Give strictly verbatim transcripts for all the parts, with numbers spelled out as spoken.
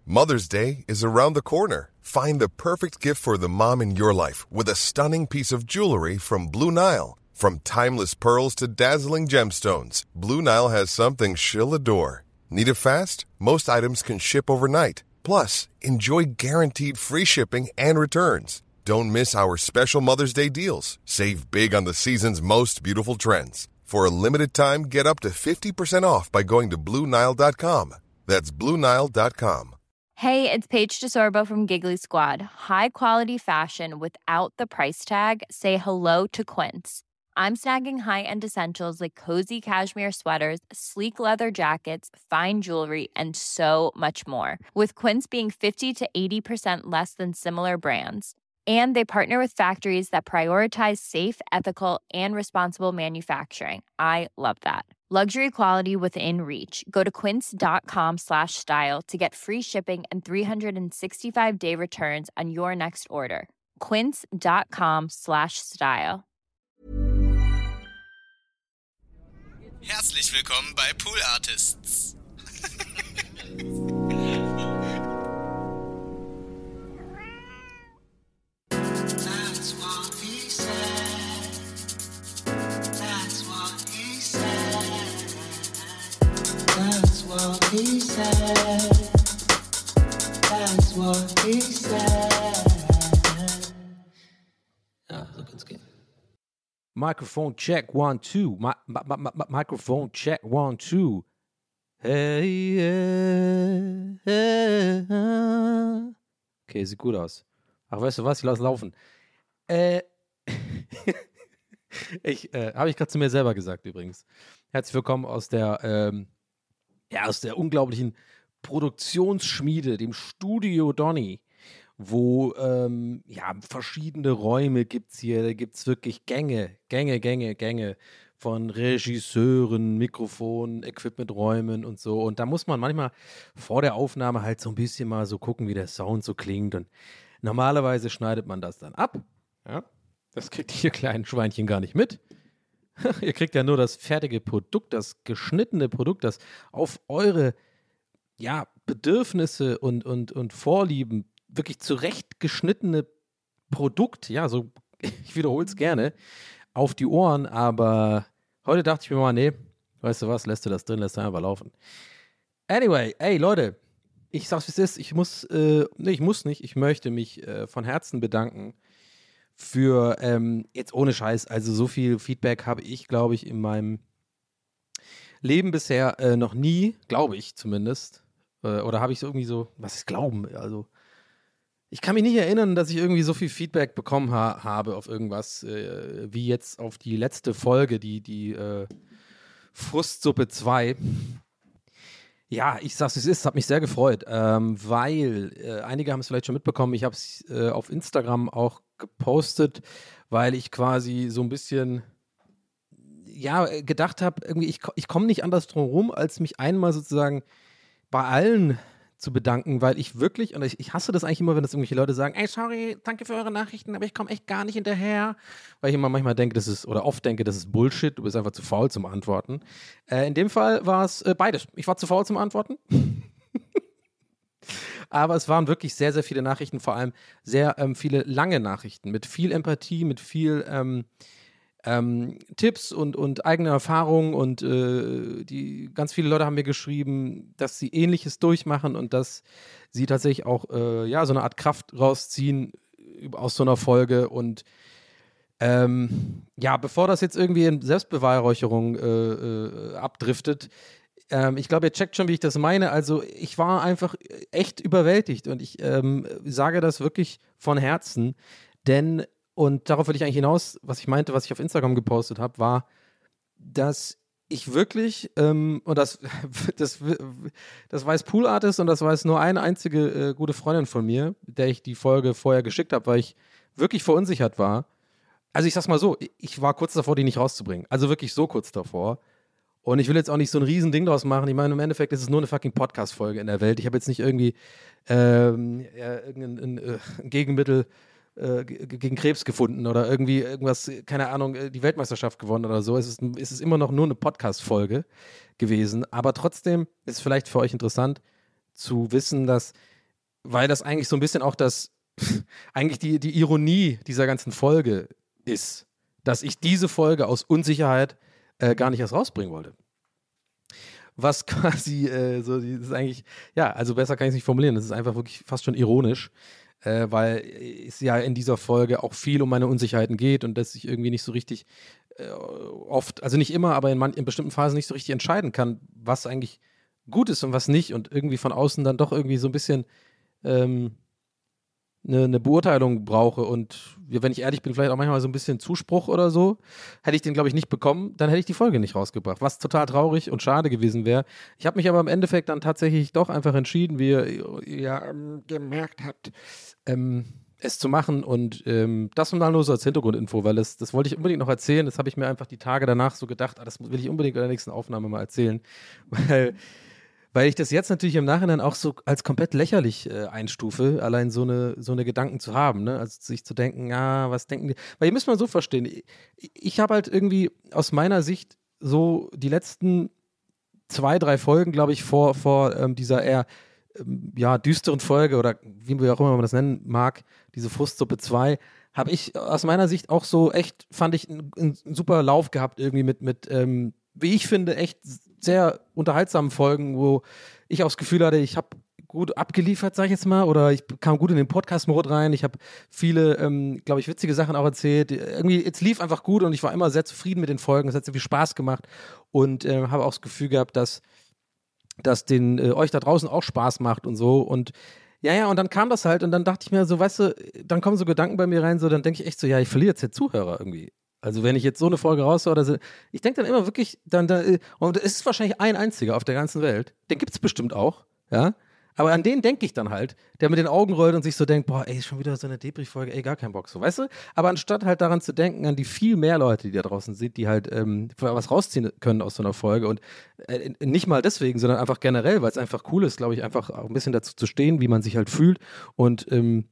Mother's Day is around the corner. Find the perfect gift for the mom in your life with a stunning piece of jewelry from Blue Nile. From timeless pearls to dazzling gemstones, Blue Nile has something she'll adore. Need it fast? Most items can ship overnight. Plus, enjoy guaranteed free shipping and returns. Don't miss our special Mother's Day deals. Save big on the season's most beautiful trends. For a limited time, get up to fifty percent off by going to Blue Nile dot com. That's Blue Nile dot com. Hey, it's Paige DeSorbo from Giggly Squad. High quality fashion without the price tag. Say hello to Quince. I'm snagging high-end essentials like cozy cashmere sweaters, sleek leather jackets, fine jewelry, and so much more. With Quince being fifty to eighty percent less than similar brands. And they partner with factories that prioritize safe, ethical, and responsible manufacturing. I love that. Luxury quality within reach. Go to quince.com slash style to get free shipping and three sixty-five day returns on your next order. Quince.com slash style. Herzlich willkommen bei Pool Artists. That's what he said. That's what he said. That's what he said. That's what he said. Ja, so kann's gehen. Microphone check, one, two. Mi- mi- mi- mi- microphone check, one, two. Hey, yeah, yeah. Okay, sieht gut aus. Ach, weißt du was? Ich lass laufen. Äh, ich, äh, habe ich gerade zu mir selber gesagt übrigens. Herzlich willkommen aus der, ähm, ja, aus der unglaublichen Produktionsschmiede, dem Studio Donny, wo ähm, ja, verschiedene Räume gibt es hier. Da gibt es wirklich Gänge, Gänge, Gänge, Gänge von Regisseuren, Mikrofonen, Equipmenträumen und so. Und da muss man manchmal vor der Aufnahme halt so ein bisschen mal so gucken, wie der Sound so klingt. Und normalerweise schneidet man das dann ab. Ja, das kriegt ihr kleinen Schweinchen gar nicht mit. Ihr kriegt ja nur das fertige Produkt, das geschnittene Produkt, das auf eure ja, Bedürfnisse und, und, und Vorlieben wirklich zurechtgeschnittene Produkt, ja, so, ich wiederhole es gerne, auf die Ohren, aber heute dachte ich mir mal, nee, weißt du was, lässt du das drin, lässt du einfach laufen. Anyway, ey, Leute, ich sag's wie es ist, ich muss, äh, nee, ich muss nicht, ich möchte mich äh, von Herzen bedanken für, ähm, jetzt ohne Scheiß, also so viel Feedback habe ich, glaube ich, in meinem Leben bisher äh, noch nie, glaube ich zumindest, äh, oder habe ich so irgendwie so, was ist Glauben, also ich kann mich nicht erinnern, dass ich irgendwie so viel Feedback bekommen ha- habe auf irgendwas, äh, wie jetzt auf die letzte Folge, die, die äh, Frustsuppe zwei. Ja, ich sag's, es ist, hat mich sehr gefreut, ähm, weil äh, einige haben es vielleicht schon mitbekommen, ich habe es äh, auf Instagram auch gepostet, weil ich quasi so ein bisschen ja, gedacht habe, irgendwie, ich, ko- ich komme nicht anders drum rum, als mich einmal sozusagen bei allen zu bedanken, weil ich wirklich, und ich, ich hasse das eigentlich immer, wenn das irgendwelche Leute sagen, ey, sorry, danke für eure Nachrichten, aber ich komme echt gar nicht hinterher, weil ich immer manchmal denke, das ist, oder oft denke, das ist Bullshit, du bist einfach zu faul zum Antworten. Äh, in dem Fall war es äh, beides. Ich war zu faul zum Antworten. Aber es waren wirklich sehr, sehr viele Nachrichten, vor allem sehr ähm, viele lange Nachrichten mit viel Empathie, mit viel ähm, Ähm, Tipps und, und eigene Erfahrungen und äh, die ganz viele Leute haben mir geschrieben, dass sie Ähnliches durchmachen und dass sie tatsächlich auch äh, ja, so eine Art Kraft rausziehen aus so einer Folge und ähm, ja, bevor das jetzt irgendwie in Selbstbeweihräucherung äh, äh, abdriftet, ähm, ich glaube, ihr checkt schon, wie ich das meine. Also ich war einfach echt überwältigt und ich ähm, sage das wirklich von Herzen, denn und darauf will ich eigentlich hinaus, was ich meinte, was ich auf Instagram gepostet habe, war, dass ich wirklich, ähm, und das, das, das weiß Pool Artist und das weiß nur eine einzige äh, gute Freundin von mir, der ich die Folge vorher geschickt habe, weil ich wirklich verunsichert war. Also ich sag's mal so, ich war kurz davor, die nicht rauszubringen. Also wirklich so kurz davor. Und ich will jetzt auch nicht so ein riesen Ding draus machen. Ich meine, im Endeffekt ist es nur eine fucking Podcast-Folge in der Welt. Ich habe jetzt nicht irgendwie ähm, ja, irgendein ein, äh, ein Gegenmittel äh, g- gegen Krebs gefunden oder irgendwie irgendwas, keine Ahnung, äh, die Weltmeisterschaft gewonnen oder so. Es ist, es ist immer noch nur eine Podcast-Folge gewesen. Aber trotzdem ist es vielleicht für euch interessant zu wissen, dass weil das eigentlich so ein bisschen auch das, eigentlich die, die Ironie dieser ganzen Folge ist, dass ich diese Folge aus Unsicherheit äh, gar nicht erst rausbringen wollte. Was quasi äh, so, die, das ist eigentlich, ja, also besser kann ich es nicht formulieren, das ist einfach wirklich fast schon ironisch, äh, weil es ja in dieser Folge auch viel um meine Unsicherheiten geht und dass ich irgendwie nicht so richtig äh, oft, also nicht immer, aber in, man, in bestimmten Phasen nicht so richtig entscheiden kann, was eigentlich gut ist und was nicht und irgendwie von außen dann doch irgendwie so ein bisschen ähm, eine, eine Beurteilung brauche und wenn ich ehrlich bin, vielleicht auch manchmal so ein bisschen Zuspruch oder so, hätte ich den, glaube ich, nicht bekommen, dann hätte ich die Folge nicht rausgebracht, was total traurig und schade gewesen wäre. Ich habe mich aber im Endeffekt dann tatsächlich doch einfach entschieden, wie ihr ja ähm, gemerkt habt, ähm, es zu machen und ähm, das mal nur so als Hintergrundinfo, weil das, das wollte ich unbedingt noch erzählen, das habe ich mir einfach die Tage danach so gedacht, ah, das will ich unbedingt in der nächsten Aufnahme mal erzählen, weil Weil ich das jetzt natürlich im Nachhinein auch so als komplett lächerlich äh, einstufe, allein so eine, so eine Gedanken zu haben, ne? Also sich zu denken, ja, was denken die? Weil ihr müsst mal so verstehen, ich, ich habe halt irgendwie aus meiner Sicht so die letzten zwei, drei Folgen, glaube ich, vor, vor ähm, dieser eher ähm, ja, düsteren Folge oder wie wir auch immer man das nennen mag, diese Frustsuppe zwei, habe ich aus meiner Sicht auch so echt, fand ich, einen, einen super Lauf gehabt irgendwie mit, mit ähm, wie ich finde, echt sehr unterhaltsamen Folgen, wo ich auch das Gefühl hatte, ich habe gut abgeliefert, sag ich jetzt mal, oder ich kam gut in den Podcast-Mode rein. Ich habe viele, ähm, glaube ich, witzige Sachen auch erzählt. Irgendwie, es lief einfach gut und ich war immer sehr zufrieden mit den Folgen. Es hat sehr viel Spaß gemacht und äh, habe auch das Gefühl gehabt, dass, dass den äh, euch da draußen auch Spaß macht und so. Und ja, ja, und dann kam das halt und dann dachte ich mir so, weißt du, dann kommen so Gedanken bei mir rein, so, dann denke ich echt so, ja, ich verliere jetzt den Zuhörer irgendwie. Also wenn ich jetzt so eine Folge raushaue, oder so, ich denke dann immer wirklich, dann, da, und es ist wahrscheinlich ein einziger auf der ganzen Welt, den gibt es bestimmt auch, ja, aber an den denke ich dann halt, der mit den Augen rollt und sich so denkt, boah, ey, schon wieder so eine Depri-Folge, ey, gar keinen Bock, so, weißt du? Aber anstatt halt daran zu denken, an die viel mehr Leute, die da draußen sind, die halt ähm, was rausziehen können aus so einer Folge und äh, nicht mal deswegen, sondern einfach generell, weil es einfach cool ist, glaube ich, einfach auch ein bisschen dazu zu stehen, wie man sich halt fühlt und ähm,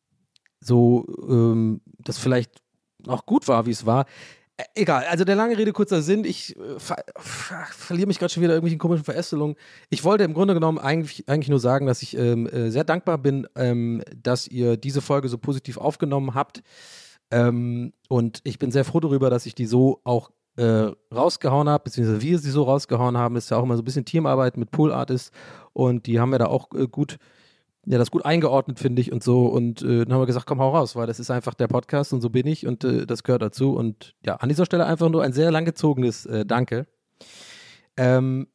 so, ähm, das vielleicht auch gut war, wie es war. Äh, egal, also der lange Rede, kurzer Sinn, ich äh, ver ver verliere mich gerade schon wieder in irgendwelchen komischen Verästelungen. Ich wollte im Grunde genommen eigentlich, eigentlich nur sagen, dass ich ähm, äh, sehr dankbar bin, ähm, dass ihr diese Folge so positiv aufgenommen habt ähm, und ich bin sehr froh darüber, dass ich die so auch äh, rausgehauen habe, beziehungsweise wir sie so rausgehauen haben. Ist ja auch immer so ein bisschen Teamarbeit mit Pool Artists und die haben wir da auch äh, gut ja, das gut eingeordnet, finde ich, und so. Und äh, dann haben wir gesagt, komm, hau raus, weil das ist einfach der Podcast und so bin ich und äh, das gehört dazu. Und ja, an dieser Stelle einfach nur ein sehr langgezogenes äh, Danke. Ähm,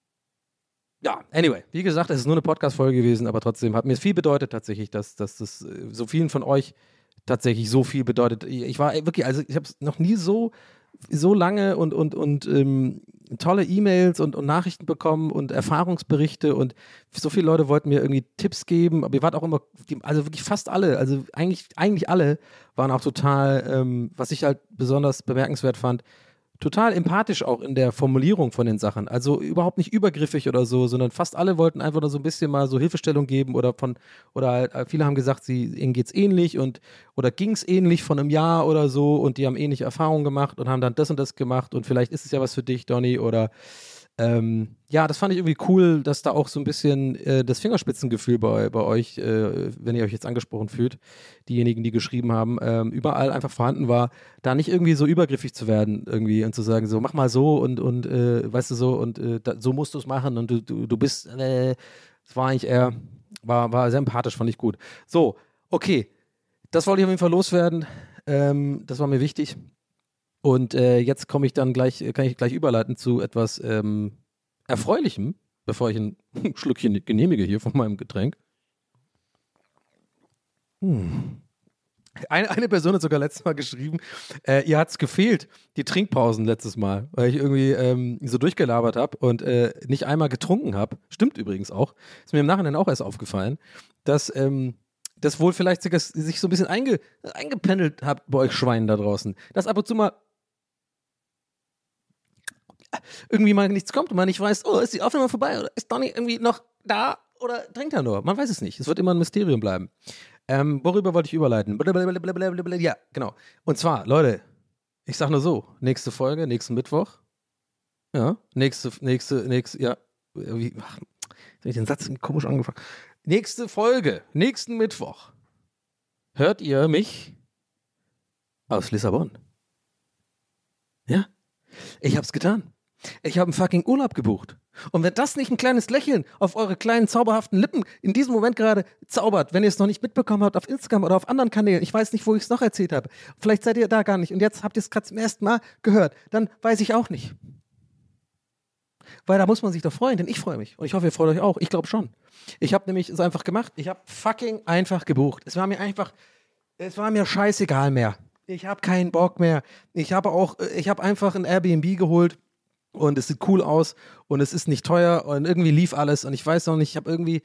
ja, anyway, wie gesagt, es ist nur eine Podcast-Folge gewesen, aber trotzdem hat mir es viel bedeutet tatsächlich, dass, dass das äh, so vielen von euch tatsächlich so viel bedeutet. Ich, ich war wirklich, also ich habe es noch nie so so lange und, und, und ähm, tolle E-Mails und, und Nachrichten bekommen und Erfahrungsberichte und so viele Leute wollten mir irgendwie Tipps geben, aber ihr wart auch immer, die, also wirklich fast alle, also eigentlich, eigentlich alle waren auch total, ähm, was ich halt besonders bemerkenswert fand, total empathisch auch in der Formulierung von den Sachen. Also überhaupt nicht übergriffig oder so, sondern fast alle wollten einfach nur so ein bisschen mal so Hilfestellung geben oder von, oder halt, viele haben gesagt, sie, ihnen geht's ähnlich und oder ging's ähnlich von einem Jahr oder so und die haben ähnliche Erfahrungen gemacht und haben dann das und das gemacht und vielleicht ist es ja was für dich, Donny, oder ähm, ja, das fand ich irgendwie cool, dass da auch so ein bisschen äh, das Fingerspitzengefühl bei, bei euch, äh, wenn ihr euch jetzt angesprochen fühlt, diejenigen, die geschrieben haben, ähm, überall einfach vorhanden war, da nicht irgendwie so übergriffig zu werden irgendwie und zu sagen, so mach mal so und, und äh, weißt du so und äh, da, so musst du es machen und du, du, du bist, äh, das war eigentlich eher, war, war sehr empathisch, fand ich gut. So, okay, das wollte ich auf jeden Fall loswerden, ähm, das war mir wichtig. Und äh, jetzt komme ich dann gleich, kann ich gleich überleiten zu etwas ähm, Erfreulichem, bevor ich ein Schluckchen genehmige hier von meinem Getränk. Hm. Eine, eine Person hat sogar letztes Mal geschrieben, äh, ihr hat es gefehlt, die Trinkpausen letztes Mal, weil ich irgendwie ähm, so durchgelabert habe und äh, nicht einmal getrunken habe. Stimmt übrigens auch. Ist mir im Nachhinein auch erst aufgefallen, dass ähm, das wohl vielleicht sogar sich so ein bisschen einge, eingependelt hat bei euch Schweinen da draußen. Dass ab und zu mal irgendwie mal nichts kommt und man nicht weiß, oh, ist die Aufnahme vorbei oder ist Donny irgendwie noch da oder trinkt er nur? Man weiß es nicht. Es wird immer ein Mysterium bleiben. Ähm, worüber wollte ich überleiten? Blablabla. Ja, genau. Und zwar, Leute, ich sag nur so, nächste Folge, nächsten Mittwoch. Ja, nächste, nächste, nächste, ja, wie, ach, Jetzt habe ich den Satz komisch angefangen. Nächste Folge, nächsten Mittwoch, hört ihr mich aus Lissabon. Ja, ich hab's getan. Ich habe einen fucking Urlaub gebucht. Und wenn das nicht ein kleines Lächeln auf eure kleinen zauberhaften Lippen in diesem Moment gerade zaubert, wenn ihr es noch nicht mitbekommen habt auf Instagram oder auf anderen Kanälen, ich weiß nicht, wo ich es noch erzählt habe, vielleicht seid ihr da gar nicht und jetzt habt ihr es gerade zum ersten Mal gehört, dann weiß ich auch nicht. Weil da muss man sich doch freuen, denn ich freue mich und ich hoffe, ihr freut euch auch. Ich glaube schon. Ich habe nämlich es einfach gemacht. Ich habe fucking einfach gebucht. Es war mir einfach, es war mir scheißegal mehr. Ich habe keinen Bock mehr. Ich habe auch, ich habe einfach ein Airbnb geholt. Und es sieht cool aus und es ist nicht teuer und irgendwie lief alles und ich weiß noch nicht, ich habe irgendwie,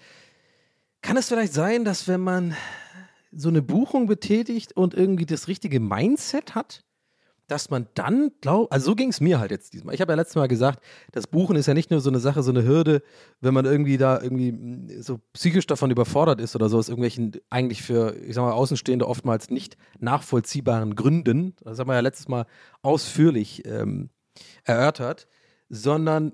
kann es vielleicht sein, dass wenn man so eine Buchung betätigt und irgendwie das richtige Mindset hat, dass man dann glaubt, also so ging es mir halt jetzt diesmal. Ich habe ja letztes Mal gesagt, das Buchen ist ja nicht nur so eine Sache, so eine Hürde, wenn man irgendwie da irgendwie so psychisch davon überfordert ist oder so, aus irgendwelchen eigentlich für, ich sag mal, Außenstehende oftmals nicht nachvollziehbaren Gründen, das haben wir ja letztes Mal ausführlich ähm, erörtert, sondern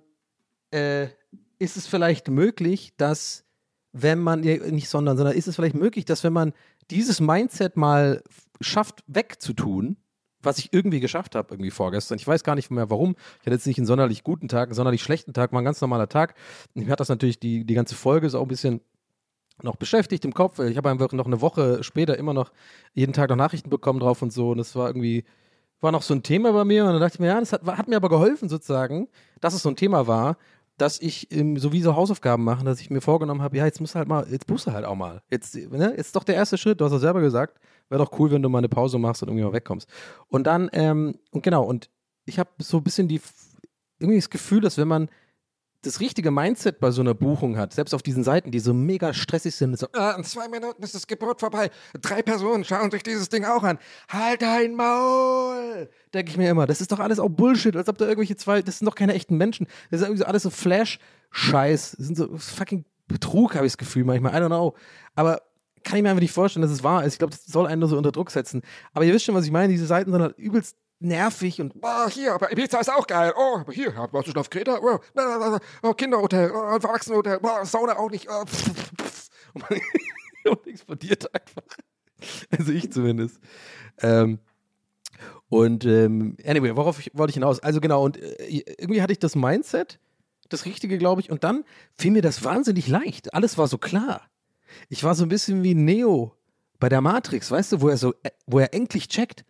äh, ist es vielleicht möglich, dass wenn man, nicht sondern, sondern ist es vielleicht möglich, dass wenn man dieses Mindset mal schafft wegzutun, was ich irgendwie geschafft habe, irgendwie vorgestern, ich weiß gar nicht mehr warum, ich hatte jetzt nicht einen sonderlich guten Tag, einen sonderlich schlechten Tag, war ein ganz normaler Tag, mich hat das natürlich die, die ganze Folge so auch ein bisschen noch beschäftigt im Kopf, ich habe einfach noch eine Woche später immer noch jeden Tag noch Nachrichten bekommen drauf und so und es war irgendwie war noch so ein Thema bei mir und dann dachte ich mir, ja, das hat, hat mir aber geholfen sozusagen, dass es so ein Thema war, dass ich ähm, so wie so Hausaufgaben machen, dass ich mir vorgenommen habe, ja, jetzt musst du halt mal, jetzt musst du halt auch mal. Jetzt, ne, jetzt ist doch der erste Schritt, du hast ja selber gesagt, wäre doch cool, wenn du mal eine Pause machst und irgendwie mal wegkommst. Und dann, ähm, und genau, und ich habe so ein bisschen die, irgendwie das Gefühl, dass wenn man das richtige Mindset bei so einer Buchung hat, selbst auf diesen Seiten, die so mega stressig sind, so, ah, in zwei Minuten ist das Gebot vorbei, drei Personen schauen sich dieses Ding auch an, halt dein Maul, denke ich mir immer, das ist doch alles auch Bullshit, als ob da irgendwelche zwei, das sind doch keine echten Menschen, das ist irgendwie so alles so Flash-Scheiß, das sind so fucking Betrug, habe ich das Gefühl manchmal, I don't know, aber kann ich mir einfach nicht vorstellen, dass es wahr ist, ich glaube, das soll einen nur so unter Druck setzen, aber ihr wisst schon, was ich meine, diese Seiten sind halt übelst nervig und oh, hier, aber Ibiza ist auch geil. Oh, aber hier, warst du schon auf Kreta? Oh, oh Kinderhotel, oh, Erwachsenenhotel, oh, Sauna auch nicht. Oh, pff, pff. Und explodiert einfach. Also ich zumindest. Ähm, und ähm, anyway, worauf ich, wollte ich hinaus? Also genau, und äh, irgendwie hatte ich das Mindset, das Richtige, glaube ich, und dann fiel mir das wahnsinnig leicht. Alles war so klar. Ich war so ein bisschen wie Neo bei der Matrix, weißt du, wo er so, äh, wo er endlich checkt,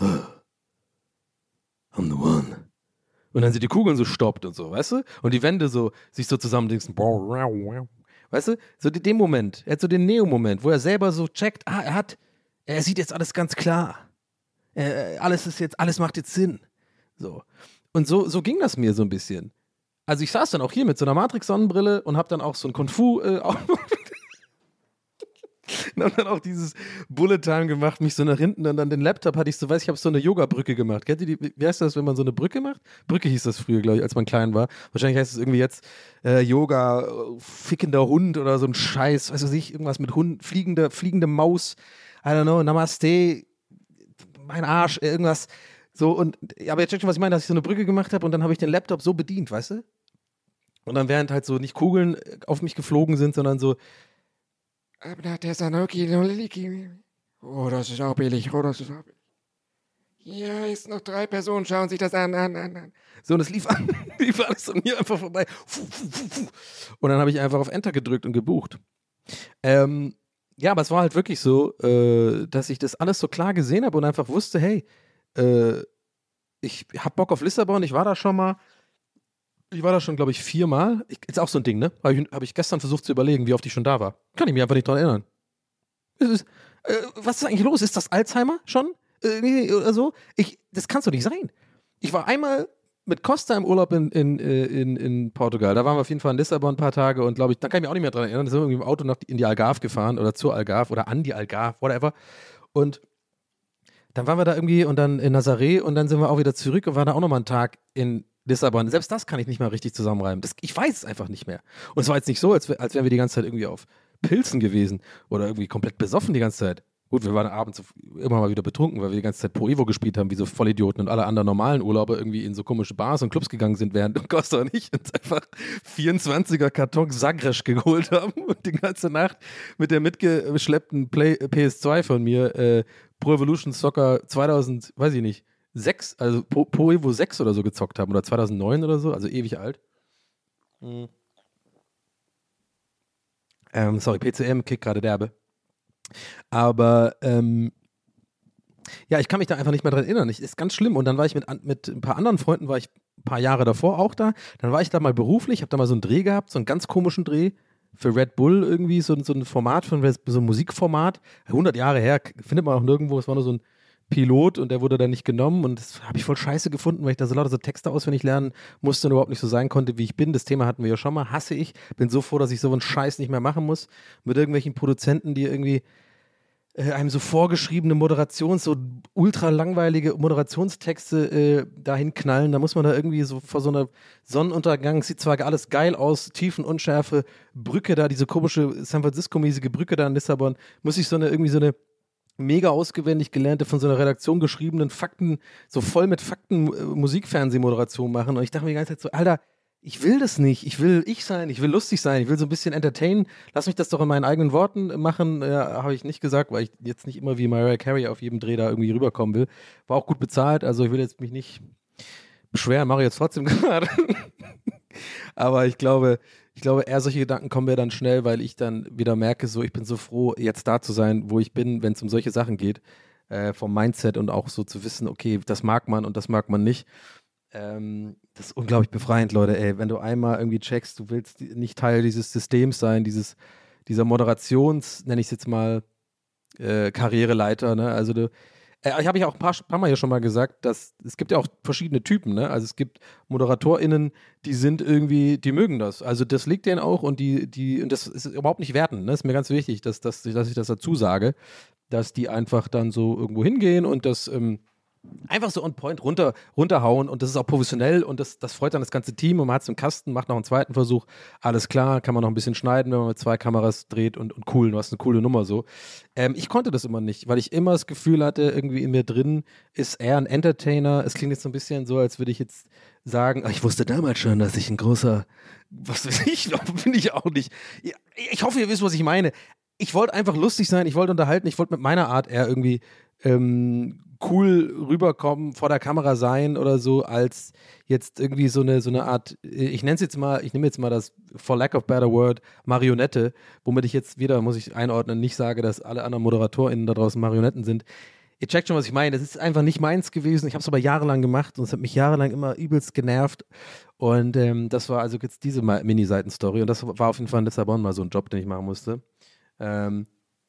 I'm the one. Und dann sind die Kugeln so stoppt und so, weißt du? Und die Wände so sich so zusammendingsen. Weißt du? So in dem Moment, er hat so den Neo-Moment, wo er selber so checkt, ah, er hat, er sieht jetzt alles ganz klar. Er, alles ist jetzt, alles macht jetzt Sinn. So. Und so, so ging das mir so ein bisschen. Also ich saß dann auch hier mit so einer Matrix-Sonnenbrille und hab dann auch so ein Kung-Fu äh, und hab dann auch dieses Bullet Time gemacht, mich so nach hinten und dann den Laptop hatte ich so, weiß ich, habe so eine Yoga-Brücke gemacht. Kennt ihr die, wie heißt das, wenn man so eine Brücke macht? Brücke hieß das früher, glaube ich, als man klein war. Wahrscheinlich heißt es irgendwie jetzt äh, Yoga, äh, fickender Hund oder so ein Scheiß, weiß was ich, irgendwas mit Hund, fliegende, fliegende Maus, I don't know, Namaste, mein Arsch, irgendwas. So und, aber jetzt checkt schon, was ich meine, dass ich so eine Brücke gemacht habe und dann habe ich den Laptop so bedient, weißt du? Und dann während halt so nicht Kugeln auf mich geflogen sind, sondern so Aber der Sanoki Noliki. Oh, das ist auch billig. Oh, das ist auch billig. Hier ist noch drei Personen, schauen sich das an, an, an, an. So, und es lief, an, lief alles an mir einfach vorbei. Und dann habe ich einfach auf Enter gedrückt und gebucht. Ähm, ja, aber es war halt wirklich so, äh, dass ich das alles so klar gesehen habe und einfach wusste, hey, äh, ich hab Bock auf Lissabon, ich war da schon mal. Ich war da schon, glaube ich, viermal. Ich, ist auch so ein Ding, ne? Habe ich, hab ich gestern versucht zu überlegen, wie oft ich schon da war. Kann ich mich einfach nicht dran erinnern. Ist, äh, was ist eigentlich los? Ist das Alzheimer schon? Äh, oder so? Ich, das kann doch nicht sein. Ich war einmal mit Costa im Urlaub in, in, in, in Portugal. Da waren wir auf jeden Fall in Lissabon ein paar Tage und glaube ich, da kann ich mich auch nicht mehr dran erinnern. Da sind wir irgendwie im Auto nach, in die Algarve gefahren oder zur Algarve oder an die Algarve, whatever. Und dann waren wir da irgendwie und dann in Nazaré und dann sind wir auch wieder zurück und waren da auch nochmal einen Tag in Lissabon. Selbst das kann ich nicht mal richtig zusammenreimen. Das, ich weiß es einfach nicht mehr. Und es war jetzt nicht so, als, als wären wir die ganze Zeit irgendwie auf Pilzen gewesen oder irgendwie komplett besoffen die ganze Zeit. Gut, wir waren abends immer mal wieder betrunken, weil wir die ganze Zeit Pro Evo gespielt haben, wie so Vollidioten und alle anderen normalen Urlauber irgendwie in so komische Bars und Clubs gegangen sind, während Costa und ich uns einfach vierundzwanziger Karton Sagres geholt haben und die ganze Nacht mit der mitgeschleppten Play, P S zwei von mir äh, Pro Evolution Soccer zweitausend, weiß ich nicht, sechs, also Pro, Pro Evo sechs oder so gezockt haben oder zweitausendneun oder so, also ewig alt. Mhm. Ähm, sorry, P C M kickt gerade derbe. Aber ähm, ja, ich kann mich da einfach nicht mehr dran erinnern. Ich, ist ganz schlimm. Und dann war ich mit, mit ein paar anderen Freunden, war ich ein paar Jahre davor auch da. Dann war ich da mal beruflich, habe da mal so einen Dreh gehabt, so einen ganz komischen Dreh für Red Bull irgendwie, so, so ein Format, von, so ein Musikformat. hundert Jahre her, findet man auch nirgendwo. Es war nur so ein Pilot und der wurde dann nicht genommen. Und das habe ich voll scheiße gefunden, weil ich da so lauter so Texte auswendig lernen musste und überhaupt nicht so sein konnte, wie ich bin. Das Thema hatten wir ja schon mal. Hasse ich. Bin so froh, dass ich so einen Scheiß nicht mehr machen muss. Mit irgendwelchen Produzenten, die irgendwie Äh, einem so vorgeschriebene Moderations-, so ultra langweilige Moderationstexte äh, dahin knallen. Da muss man da irgendwie so vor so einer Sonnenuntergang, sieht zwar alles geil aus, Tiefenunschärfe, Brücke da, diese komische San Francisco-mäßige Brücke da in Lissabon, muss ich so eine, irgendwie so eine mega auswendig gelernte, von so einer Redaktion geschriebenen Fakten, so voll mit Fakten äh, Musikfernsehmoderation machen. Und ich dachte mir die ganze Zeit so, Alter, ich will das nicht. Ich will ich sein. Ich will lustig sein. Ich will so ein bisschen entertainen. Lass mich das doch in meinen eigenen Worten machen. Ja, habe ich nicht gesagt, weil ich jetzt nicht immer wie Mariah Carey auf jedem Dreh da irgendwie rüberkommen will. War auch gut bezahlt. Also ich will jetzt mich nicht beschweren. Mache ich jetzt trotzdem gerade. Aber ich glaube, ich glaube, eher solche Gedanken kommen mir dann schnell, weil ich dann wieder merke, so ich bin so froh, jetzt da zu sein, wo ich bin, wenn es um solche Sachen geht. Äh, vom Mindset und auch so zu wissen, okay, das mag man und das mag man nicht. Ähm, das ist unglaublich befreiend, Leute, ey. Wenn du einmal irgendwie checkst, du willst nicht Teil dieses Systems sein, dieses, dieser Moderations, nenne ich es jetzt mal, äh, Karriereleiter, ne? Also du, äh, ich habe ja auch ein paar, paar Mal hier schon mal gesagt, dass es gibt ja auch verschiedene Typen, ne? Also es gibt ModeratorInnen, die sind irgendwie, die mögen das. Also das liegt denen auch und die, die, und das ist überhaupt nicht werten, ne? Ist mir ganz wichtig, dass, dass, dass ich das dazu sage, dass die einfach dann so irgendwo hingehen und das, ähm, einfach so on point runter, runterhauen und das ist auch professionell und das, das freut dann das ganze Team und man hat es im Kasten, macht noch einen zweiten Versuch, alles klar, kann man noch ein bisschen schneiden, wenn man mit zwei Kameras dreht und, und cool, du hast eine coole Nummer so. Ähm, ich konnte das immer nicht, weil ich immer das Gefühl hatte, irgendwie in mir drin ist er ein Entertainer. Es klingt jetzt so ein bisschen so, als würde ich jetzt sagen, ich wusste damals schon, dass ich ein großer, was weiß ich, bin ich auch nicht. Ich hoffe, ihr wisst, was ich meine. Ich wollte einfach lustig sein, ich wollte unterhalten, ich wollte mit meiner Art eher irgendwie ähm, cool rüberkommen, vor der Kamera sein oder so, als jetzt irgendwie so eine, so eine Art, ich nenne es jetzt mal, ich nehme jetzt mal das, for lack of better word, Marionette, womit ich jetzt wieder, muss ich einordnen, nicht sage, dass alle anderen ModeratorInnen da draußen Marionetten sind. Ihr checkt schon, was ich meine. Das ist einfach nicht meins gewesen. Ich habe es aber jahrelang gemacht und es hat mich jahrelang immer übelst genervt. Und ähm, das war also jetzt diese Mini-Seiten-Story und das war auf jeden Fall in Lissabon mal so ein Job, den ich machen musste. Ähm,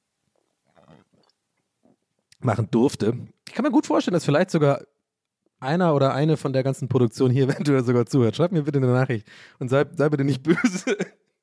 machen durfte. Ich kann mir gut vorstellen, dass vielleicht sogar einer oder eine von der ganzen Produktion hier eventuell sogar zuhört. Schreibt mir bitte eine Nachricht und sei, sei bitte nicht böse.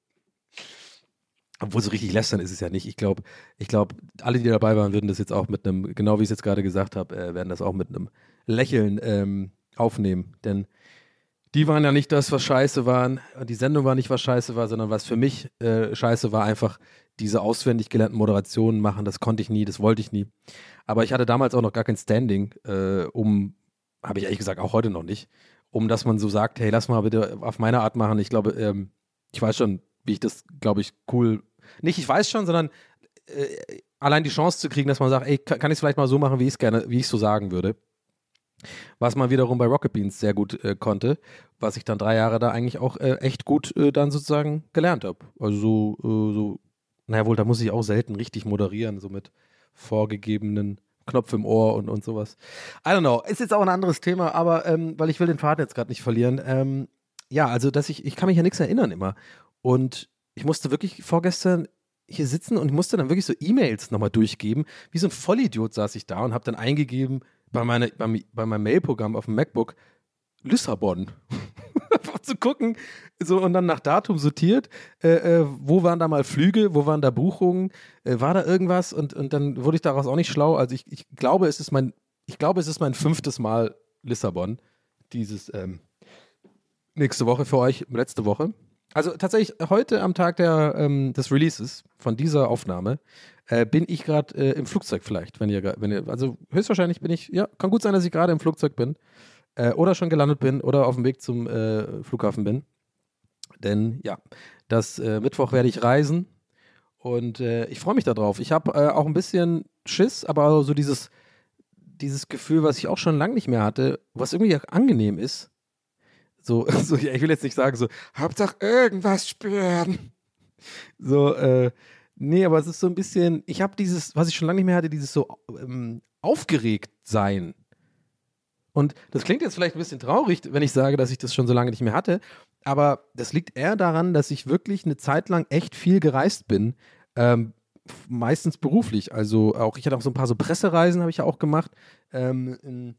Obwohl so richtig lästern ist es ja nicht. Ich glaube, ich glaube, alle, die dabei waren, würden das jetzt auch mit einem, genau wie ich es jetzt gerade gesagt habe, äh, werden das auch mit einem Lächeln ähm, aufnehmen. Denn die waren ja nicht das, was scheiße waren. Die Sendung war nicht, was scheiße war, sondern was für mich äh, scheiße war, einfach diese auswendig gelernten Moderationen machen. Das konnte ich nie, das wollte ich nie. Aber ich hatte damals auch noch gar kein Standing, äh, um, habe ich ehrlich gesagt auch heute noch nicht, um dass man so sagt, hey, lass mal bitte auf meine Art machen. Ich glaube, ähm, ich weiß schon, wie ich das, glaube ich, cool, nicht ich weiß schon, sondern äh, allein die Chance zu kriegen, dass man sagt, ey, kann, kann ich es vielleicht mal so machen, wie ich es gerne, wie ich es so sagen würde. Was man wiederum bei Rocket Beans sehr gut äh, konnte, was ich dann drei Jahre da eigentlich auch äh, echt gut äh, dann sozusagen gelernt habe. Also so, äh, so, naja wohl, da muss ich auch selten richtig moderieren, so mit vorgegebenen Knopf im Ohr und, und sowas. I don't know, ist jetzt auch ein anderes Thema, aber ähm, weil ich will den Faden jetzt gerade nicht verlieren. Ähm, ja, also dass ich, ich kann mich ja nichts erinnern immer. Und ich musste wirklich vorgestern hier sitzen und musste dann wirklich so E-Mails nochmal durchgeben. Wie so ein Vollidiot saß ich da und habe dann eingegeben, bei, meine, bei, bei meinem Mailprogramm auf dem MacBook Lissabon. Einfach zu gucken, so und dann nach Datum sortiert, äh, äh, wo waren da mal Flüge, wo waren da Buchungen, äh, war da irgendwas und, und dann wurde ich daraus auch nicht schlau. Also ich, ich glaube, es ist mein, ich glaube, es ist mein fünftes Mal Lissabon, dieses ähm, nächste Woche für euch, letzte Woche. Also tatsächlich heute am Tag der, ähm, des Releases von dieser Aufnahme äh, bin ich gerade äh, im Flugzeug vielleicht, wenn ihr, gra- wenn ihr, also höchstwahrscheinlich bin ich, ja, kann gut sein, dass ich gerade im Flugzeug bin äh, oder schon gelandet bin oder auf dem Weg zum äh, Flughafen bin. Denn ja, das äh, Mittwoch werde ich reisen und äh, ich freue mich darauf. Ich habe äh, auch ein bisschen Schiss, aber so dieses, dieses Gefühl, was ich auch schon lange nicht mehr hatte, was irgendwie auch angenehm ist. So, so ja, ich will jetzt nicht sagen, so, Hauptsache irgendwas spüren. so, äh, nee, aber es ist so ein bisschen, ich habe dieses, was ich schon lange nicht mehr hatte, dieses so ähm, aufgeregt sein. Und das klingt jetzt vielleicht ein bisschen traurig, wenn ich sage, dass ich das schon so lange nicht mehr hatte, aber das liegt eher daran, dass ich wirklich eine Zeit lang echt viel gereist bin, ähm, f- meistens beruflich. Also auch, ich hatte auch so ein paar so Pressereisen, habe ich ja auch gemacht. Ähm, in,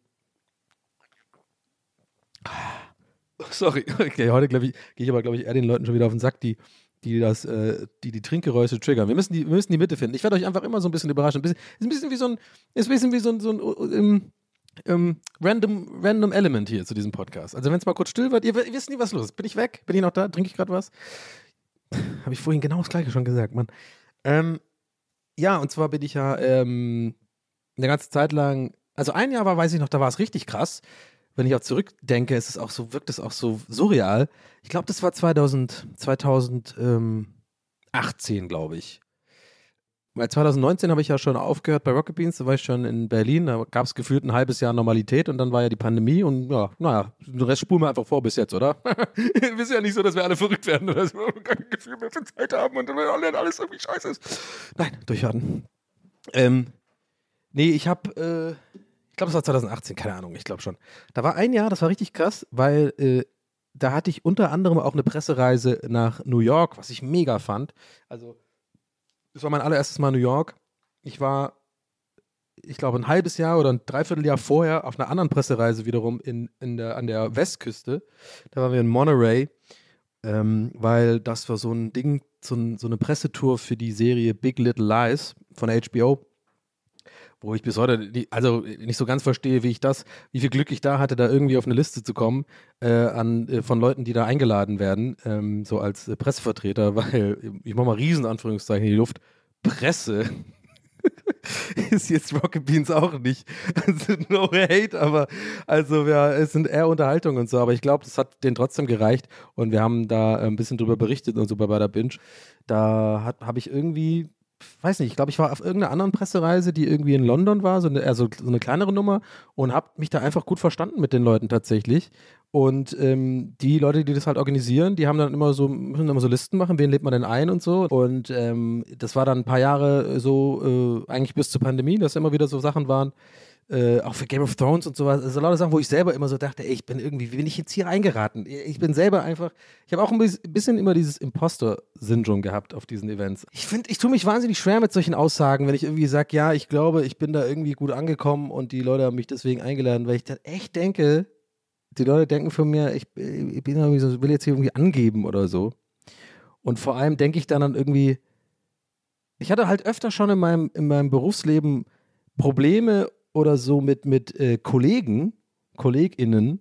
sorry, okay, heute glaube ich, gehe ich aber glaube ich eher den Leuten schon wieder auf den Sack, die die das, äh, die die Trinkgeräusche triggern. Wir müssen die, wir müssen die Mitte finden. Ich werde euch einfach immer so ein bisschen überraschen. Ein bisschen, ist ein bisschen wie so ein, ist ein bisschen wie so ein, so ein um, um, random, random Element hier zu diesem Podcast. Also wenn es mal kurz still wird, ihr, ihr wisst nie, was los ist. Bin ich weg? Bin ich noch da? Trinke ich gerade was? Habe ich vorhin genau das Gleiche schon gesagt, Mann. Ähm, ja, und zwar bin ich ja ähm, eine ganze Zeit lang, also ein Jahr war, weiß ich noch, da war es richtig krass. Wenn ich auch zurückdenke, ist es auch so, wirkt es auch so surreal. Ich glaube, das war zweitausend, zweitausendachtzehn, glaube ich. Weil zwanzig neunzehn habe ich ja schon aufgehört bei Rocket Beans, da war ich schon in Berlin, da gab es gefühlt ein halbes Jahr Normalität und dann war ja die Pandemie und ja, naja, den Rest spulen wir einfach vor bis jetzt, oder? Wir wissen ja nicht so, dass wir alle verrückt werden oder dass wir kein Gefühl mehr für Zeit haben und dann alles irgendwie scheiße ist. Nein, durchhalten. Ähm, nee, ich habe, äh, ich glaube, es war zwanzig achtzehn, keine Ahnung, ich glaube schon. Da war ein Jahr, das war richtig krass, weil äh, da hatte ich unter anderem auch eine Pressereise nach New York, was ich mega fand. Also, das war mein allererstes Mal New York. Ich war, ich glaube, ein halbes Jahr oder ein Dreivierteljahr vorher auf einer anderen Pressereise wiederum in, in der, an der Westküste. Da waren wir in Monterey, ähm, weil das war so ein Ding, so, ein, so eine Pressetour für die Serie Big Little Lies von H B O, wo ich bis heute die, also nicht so ganz verstehe, wie ich das, wie viel Glück ich da hatte, da irgendwie auf eine Liste zu kommen äh, an, äh, von Leuten, die da eingeladen werden, ähm, so als äh, Pressevertreter, weil ich mache mal riesen Anführungszeichen in die Luft, Presse ist jetzt Rocket Beans auch nicht. Also no hate, aber also ja, es sind eher Unterhaltungen und so, aber ich glaube, das hat denen trotzdem gereicht und wir haben da ein bisschen drüber berichtet und so bei der Binge. Da habe ich irgendwie weiß nicht, ich glaube, ich war auf irgendeiner anderen Pressereise, die irgendwie in London war, so eine, also so eine kleinere Nummer und habe mich da einfach gut verstanden mit den Leuten tatsächlich. Und ähm, die Leute, die das halt organisieren, die haben dann immer so, müssen immer so Listen machen, wen lädt man denn ein und so. Und ähm, das war dann ein paar Jahre so, äh, eigentlich bis zur Pandemie, dass immer wieder so Sachen waren, äh, auch für Game of Thrones und sowas. Also lauter Sachen, wo ich selber immer so dachte, ey, ich bin irgendwie, wie bin ich jetzt hier reingeraten? Ich bin selber einfach, ich habe auch ein bisschen immer dieses Imposter-Syndrom gehabt auf diesen Events. Ich finde, ich tue mich wahnsinnig schwer mit solchen Aussagen, wenn ich irgendwie sage, ja, ich glaube, ich bin da irgendwie gut angekommen und die Leute haben mich deswegen eingeladen, weil ich dann echt denke, die Leute denken von mir, ich, ich bin irgendwie so, will jetzt hier irgendwie angeben oder so. Und vor allem denke ich dann an irgendwie, ich hatte halt öfter schon in meinem, in meinem Berufsleben Probleme oder so mit, mit äh, Kollegen, KollegInnen,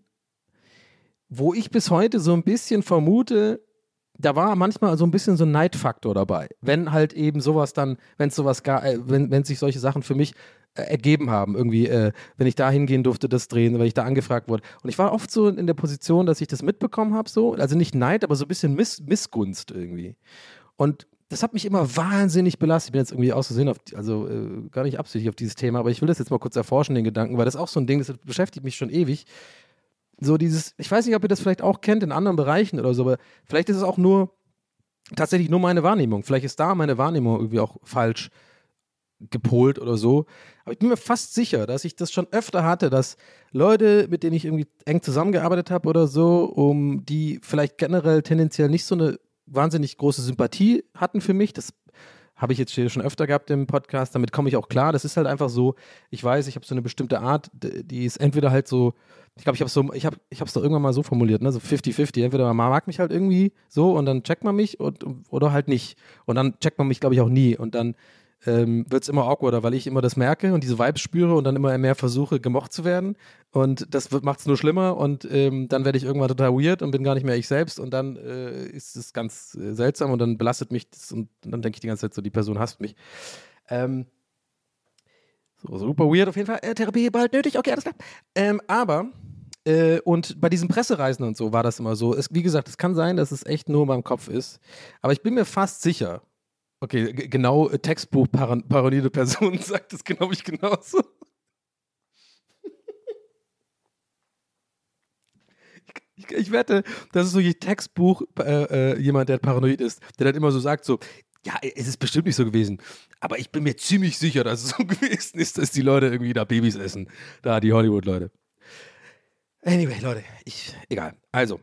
wo ich bis heute so ein bisschen vermute, da war manchmal so ein bisschen so ein Neidfaktor dabei. Wenn halt eben sowas dann, wenn es sowas gar, äh, wenn, wenn sich solche Sachen für mich äh, ergeben haben, irgendwie, äh, wenn ich da hingehen durfte, das drehen, weil ich da angefragt wurde. Und ich war oft so in der Position, dass ich das mitbekommen habe, so, also nicht Neid, aber so ein bisschen Miss, Missgunst irgendwie. Und das hat mich immer wahnsinnig belastet. Ich bin jetzt irgendwie auszusehen, auf, also äh, gar nicht absichtlich auf dieses Thema, aber ich will das jetzt mal kurz erforschen, den Gedanken, weil das ist auch so ein Ding, das beschäftigt mich schon ewig. So dieses, ich weiß nicht, ob ihr das vielleicht auch kennt in anderen Bereichen oder so, aber vielleicht ist es auch nur, tatsächlich nur meine Wahrnehmung. Vielleicht ist da meine Wahrnehmung irgendwie auch falsch gepolt oder so. Aber ich bin mir fast sicher, dass ich das schon öfter hatte, dass Leute, mit denen ich irgendwie eng zusammengearbeitet habe oder so, um die vielleicht generell tendenziell nicht so eine wahnsinnig große Sympathie hatten für mich. Das habe ich jetzt hier schon öfter gehabt im Podcast. Damit komme ich auch klar. Das ist halt einfach so, ich weiß, ich habe so eine bestimmte Art, die ist entweder halt so, ich glaube, ich habe so, ich habe ich es doch irgendwann mal so formuliert, ne, so fifty fifty. Entweder man mag mich halt irgendwie so und dann checkt man mich und, oder halt nicht. Und dann checkt man mich, glaube ich, auch nie. Und dann ähm, wird es immer awkwarder, weil ich immer das merke und diese Vibes spüre und dann immer mehr versuche, gemocht zu werden. Und das macht es nur schlimmer und ähm, dann werde ich irgendwann total weird und bin gar nicht mehr ich selbst und dann äh, ist es ganz äh, seltsam und dann belastet mich das und dann denke ich die ganze Zeit so, die Person hasst mich. Ähm, so, super weird auf jeden Fall. Äh, Therapie bald nötig, okay, alles klar. Ähm, aber, äh, und bei diesen Pressereisen und so war das immer so. Es, wie gesagt, es kann sein, dass es echt nur in meinem Kopf ist. Aber ich bin mir fast sicher, okay, g- genau, äh, Textbuch Paran paranoide Person sagt das, glaube ich, genauso. Ich, ich wette, das ist so ein Textbuch, äh, äh, jemand, der paranoid ist, der dann immer so sagt, so, ja, es ist bestimmt nicht so gewesen, aber ich bin mir ziemlich sicher, dass es so gewesen ist, dass die Leute irgendwie da Babys essen. Da, die Hollywood-Leute. Anyway, Leute, ich, egal. Also,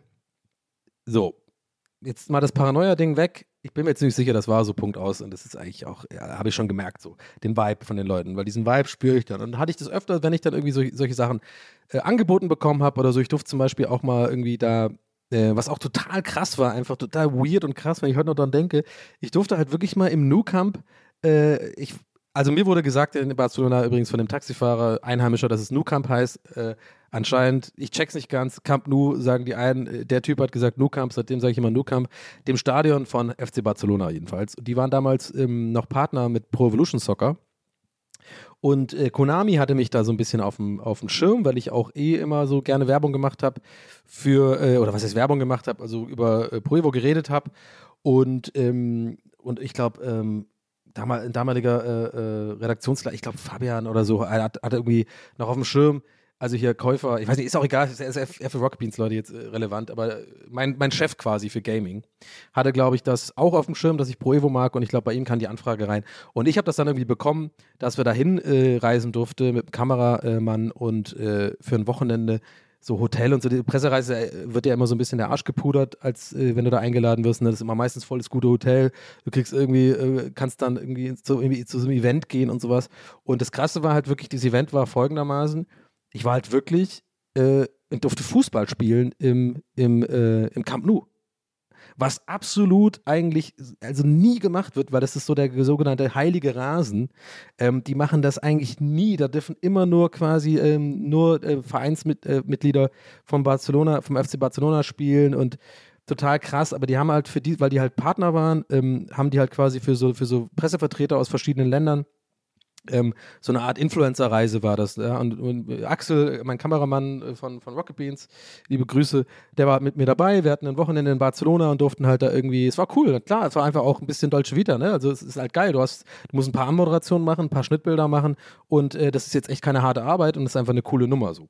so, jetzt mal das Paranoia-Ding weg. Ich bin mir jetzt ziemlich sicher, das war so Punkt aus und das ist eigentlich auch, ja, habe ich schon gemerkt, so, den Vibe von den Leuten, weil diesen Vibe spüre ich dann. Und dann hatte ich das öfter, wenn ich dann irgendwie so, solche Sachen äh, angeboten bekommen habe oder so. Ich durfte zum Beispiel auch mal irgendwie da, äh, was auch total krass war, einfach total weird und krass, wenn ich heute noch dran denke, ich durfte halt wirklich mal im Nou Camp, äh, ich, also mir wurde gesagt in Barcelona übrigens von dem Taxifahrer, Einheimischer, dass es Nou Camp heißt, äh, anscheinend, ich check's nicht ganz, Camp Nou sagen die einen, äh, der Typ hat gesagt Nou Camp, seitdem sage ich immer Nou Camp, dem Stadion von F C Barcelona jedenfalls. Die waren damals ähm, noch Partner mit Pro Evolution Soccer. Und äh, Konami hatte mich da so ein bisschen auf dem auf dem Schirm, weil ich auch eh immer so gerne Werbung gemacht habe für, äh, oder was heißt Werbung gemacht habe, also über äh, Pro Evo geredet habe. Und, ähm, und ich glaube, ähm, damal, ein damaliger äh, äh, Redaktionsleiter, ich glaube Fabian oder so, hat, hat irgendwie noch auf dem Schirm, also hier Käufer, ich weiß nicht, ist auch egal, ist eher für Rocket Beans Leute jetzt äh, relevant, aber mein, mein Chef quasi für Gaming hatte, glaube ich, das auch auf dem Schirm, dass ich Pro Evo mag und ich glaube, bei ihm kam die Anfrage rein. Und ich habe das dann irgendwie bekommen, dass wir dahin äh, reisen durfte mit dem Kameramann und äh, für ein Wochenende so Hotel und so. Die Pressereise äh, wird ja immer so ein bisschen der Arsch gepudert, als äh, wenn du da eingeladen wirst. Ne? Das ist immer meistens voll das gute Hotel. Du kriegst irgendwie, äh, kannst dann irgendwie zu, irgendwie zu so einem Event gehen und sowas. Und das Krasse war halt wirklich, dieses Event war folgendermaßen: Ich war halt wirklich, äh, ich durfte Fußball spielen im, im, äh, im Camp Nou. Was absolut eigentlich, also nie gemacht wird, weil das ist so der sogenannte heilige Rasen. Ähm, die machen das eigentlich nie. Da dürfen immer nur quasi ähm, nur äh, Vereinsmitglieder äh, von Barcelona, vom F C Barcelona spielen und total krass, aber die haben halt für die, weil die halt Partner waren, ähm, haben die halt quasi für so, für so Pressevertreter aus verschiedenen Ländern Ähm, so eine Art Influencer-Reise war das. Ja? Und, und Axel, mein Kameramann von, von Rocket Beans, liebe Grüße, der war mit mir dabei. Wir hatten ein Wochenende in Barcelona und durften halt da irgendwie, es war cool, klar, es war einfach auch ein bisschen Dolce Vita, ne? Also es ist halt geil, du hast, du musst ein paar Anmoderationen machen, ein paar Schnittbilder machen und äh, das ist jetzt echt keine harte Arbeit und das ist einfach eine coole Nummer so.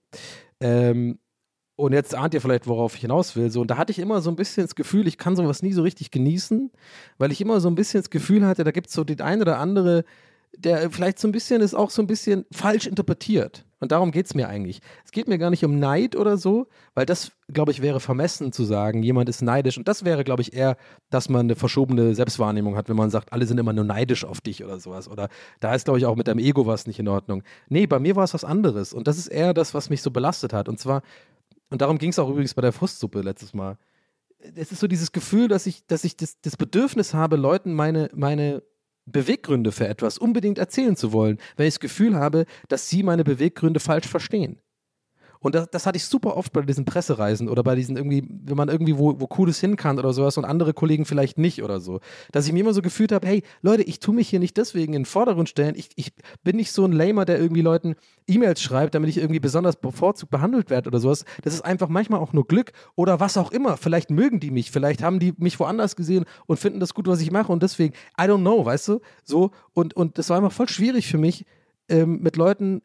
Ähm, und jetzt ahnt ihr vielleicht, worauf ich hinaus will. So, und da hatte ich immer so ein bisschen das Gefühl, ich kann sowas nie so richtig genießen, weil ich immer so ein bisschen das Gefühl hatte, da gibt es so den ein oder andere, der vielleicht so ein bisschen ist auch so ein bisschen falsch interpretiert. Und darum geht es mir eigentlich. Es geht mir gar nicht um Neid oder so, weil das, glaube ich, wäre vermessen zu sagen, jemand ist neidisch. Und das wäre, glaube ich, eher, dass man eine verschobene Selbstwahrnehmung hat, wenn man sagt, alle sind immer nur neidisch auf dich oder sowas. Oder da ist, glaube ich, auch mit deinem Ego was nicht in Ordnung. Nee, bei mir war es was anderes. Und das ist eher das, was mich so belastet hat. Und zwar, und darum ging es auch übrigens bei der Frustsuppe letztes Mal. Es ist so dieses Gefühl, dass ich, dass ich das, das Bedürfnis habe, Leuten meine, meine Beweggründe für etwas unbedingt erzählen zu wollen, wenn ich das Gefühl habe, dass sie meine Beweggründe falsch verstehen. Und das, das hatte ich super oft bei diesen Pressereisen oder bei diesen irgendwie, wenn man irgendwie wo, wo Cooles hin kann oder sowas und andere Kollegen vielleicht nicht oder so. Dass ich mir immer so gefühlt habe, hey, Leute, ich tue mich hier nicht deswegen in den Vordergrund stellen. Ich, ich bin nicht so ein Lamer, der irgendwie Leuten E-Mails schreibt, damit ich irgendwie besonders bevorzugt behandelt werde oder sowas. Das ist einfach manchmal auch nur Glück oder was auch immer. Vielleicht mögen die mich, vielleicht haben die mich woanders gesehen und finden das gut, was ich mache und deswegen, I don't know, weißt du? So, und, und das war einfach voll schwierig für mich, ähm, mit Leuten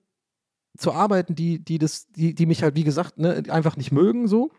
zu arbeiten, die, die das, die, die mich halt, wie gesagt, ne, einfach nicht mögen, so.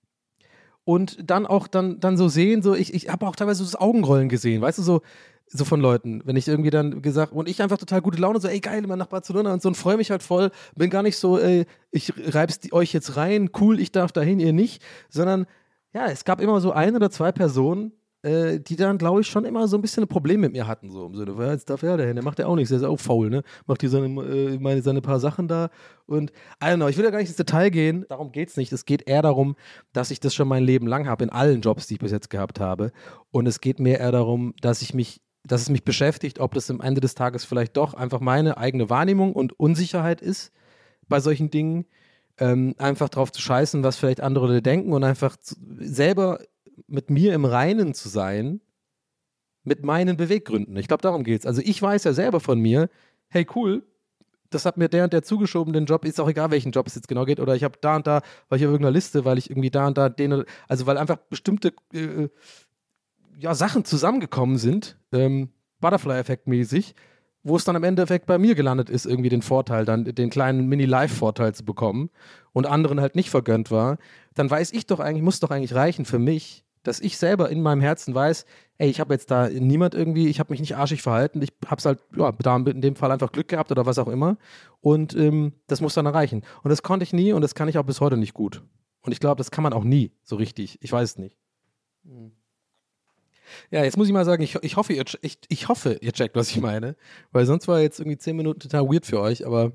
Und dann auch dann, dann so sehen, so, ich, ich habe auch teilweise so das Augenrollen gesehen, weißt du, so, so von Leuten, wenn ich irgendwie dann gesagt, und ich einfach total gute Laune, so, ey, geil, immer nach Barcelona und so, und freue mich halt voll, bin gar nicht so, ey, ich reib's die, euch jetzt rein, cool, ich darf dahin, ihr nicht, sondern, ja, es gab immer so ein oder zwei Personen, äh, die dann, glaube ich, schon immer so ein bisschen ein Problem mit mir hatten, so im Sinne, ja, jetzt darf er dahin, der macht ja auch nichts, der ist auch faul, ne, macht hier seine, äh, meine, seine paar Sachen da und, I don't know, ich will ja gar nicht ins Detail gehen, darum geht's nicht, es geht eher darum, dass ich das schon mein Leben lang habe, in allen Jobs, die ich bis jetzt gehabt habe und es geht mir eher darum, dass ich mich, dass es mich beschäftigt, ob das am Ende des Tages vielleicht doch einfach meine eigene Wahrnehmung und Unsicherheit ist bei solchen Dingen, ähm, einfach drauf zu scheißen, was vielleicht andere denken und einfach zu, selber mit mir im Reinen zu sein, mit meinen Beweggründen. Ich glaube, darum geht's. Also ich weiß ja selber von mir, hey cool, das hat mir der und der zugeschoben, den Job, ist auch egal, welchen Job es jetzt genau geht, oder ich habe da und da, weil ich auf irgendeiner Liste, weil ich irgendwie da und da den, also weil einfach bestimmte äh, ja, Sachen zusammengekommen sind, ähm, Butterfly-Effekt mäßig, wo es dann im Endeffekt bei mir gelandet ist, irgendwie den Vorteil, dann den kleinen Mini-Live-Vorteil zu bekommen und anderen halt nicht vergönnt war, dann weiß ich doch eigentlich, muss doch eigentlich reichen für mich, dass ich selber in meinem Herzen weiß, ey, ich habe jetzt da niemand irgendwie, ich habe mich nicht arschig verhalten, ich habe es halt, ja, da in dem Fall einfach Glück gehabt oder was auch immer und ähm, das muss dann erreichen. Und das konnte ich nie und das kann ich auch bis heute nicht gut. Und ich glaube, das kann man auch nie so richtig. Ich weiß es nicht. Hm. Ja, jetzt muss ich mal sagen, ich, ich, hoffe, ihr, ich, ich hoffe, ihr checkt, was ich meine, weil sonst war jetzt irgendwie zehn Minuten total weird für euch, aber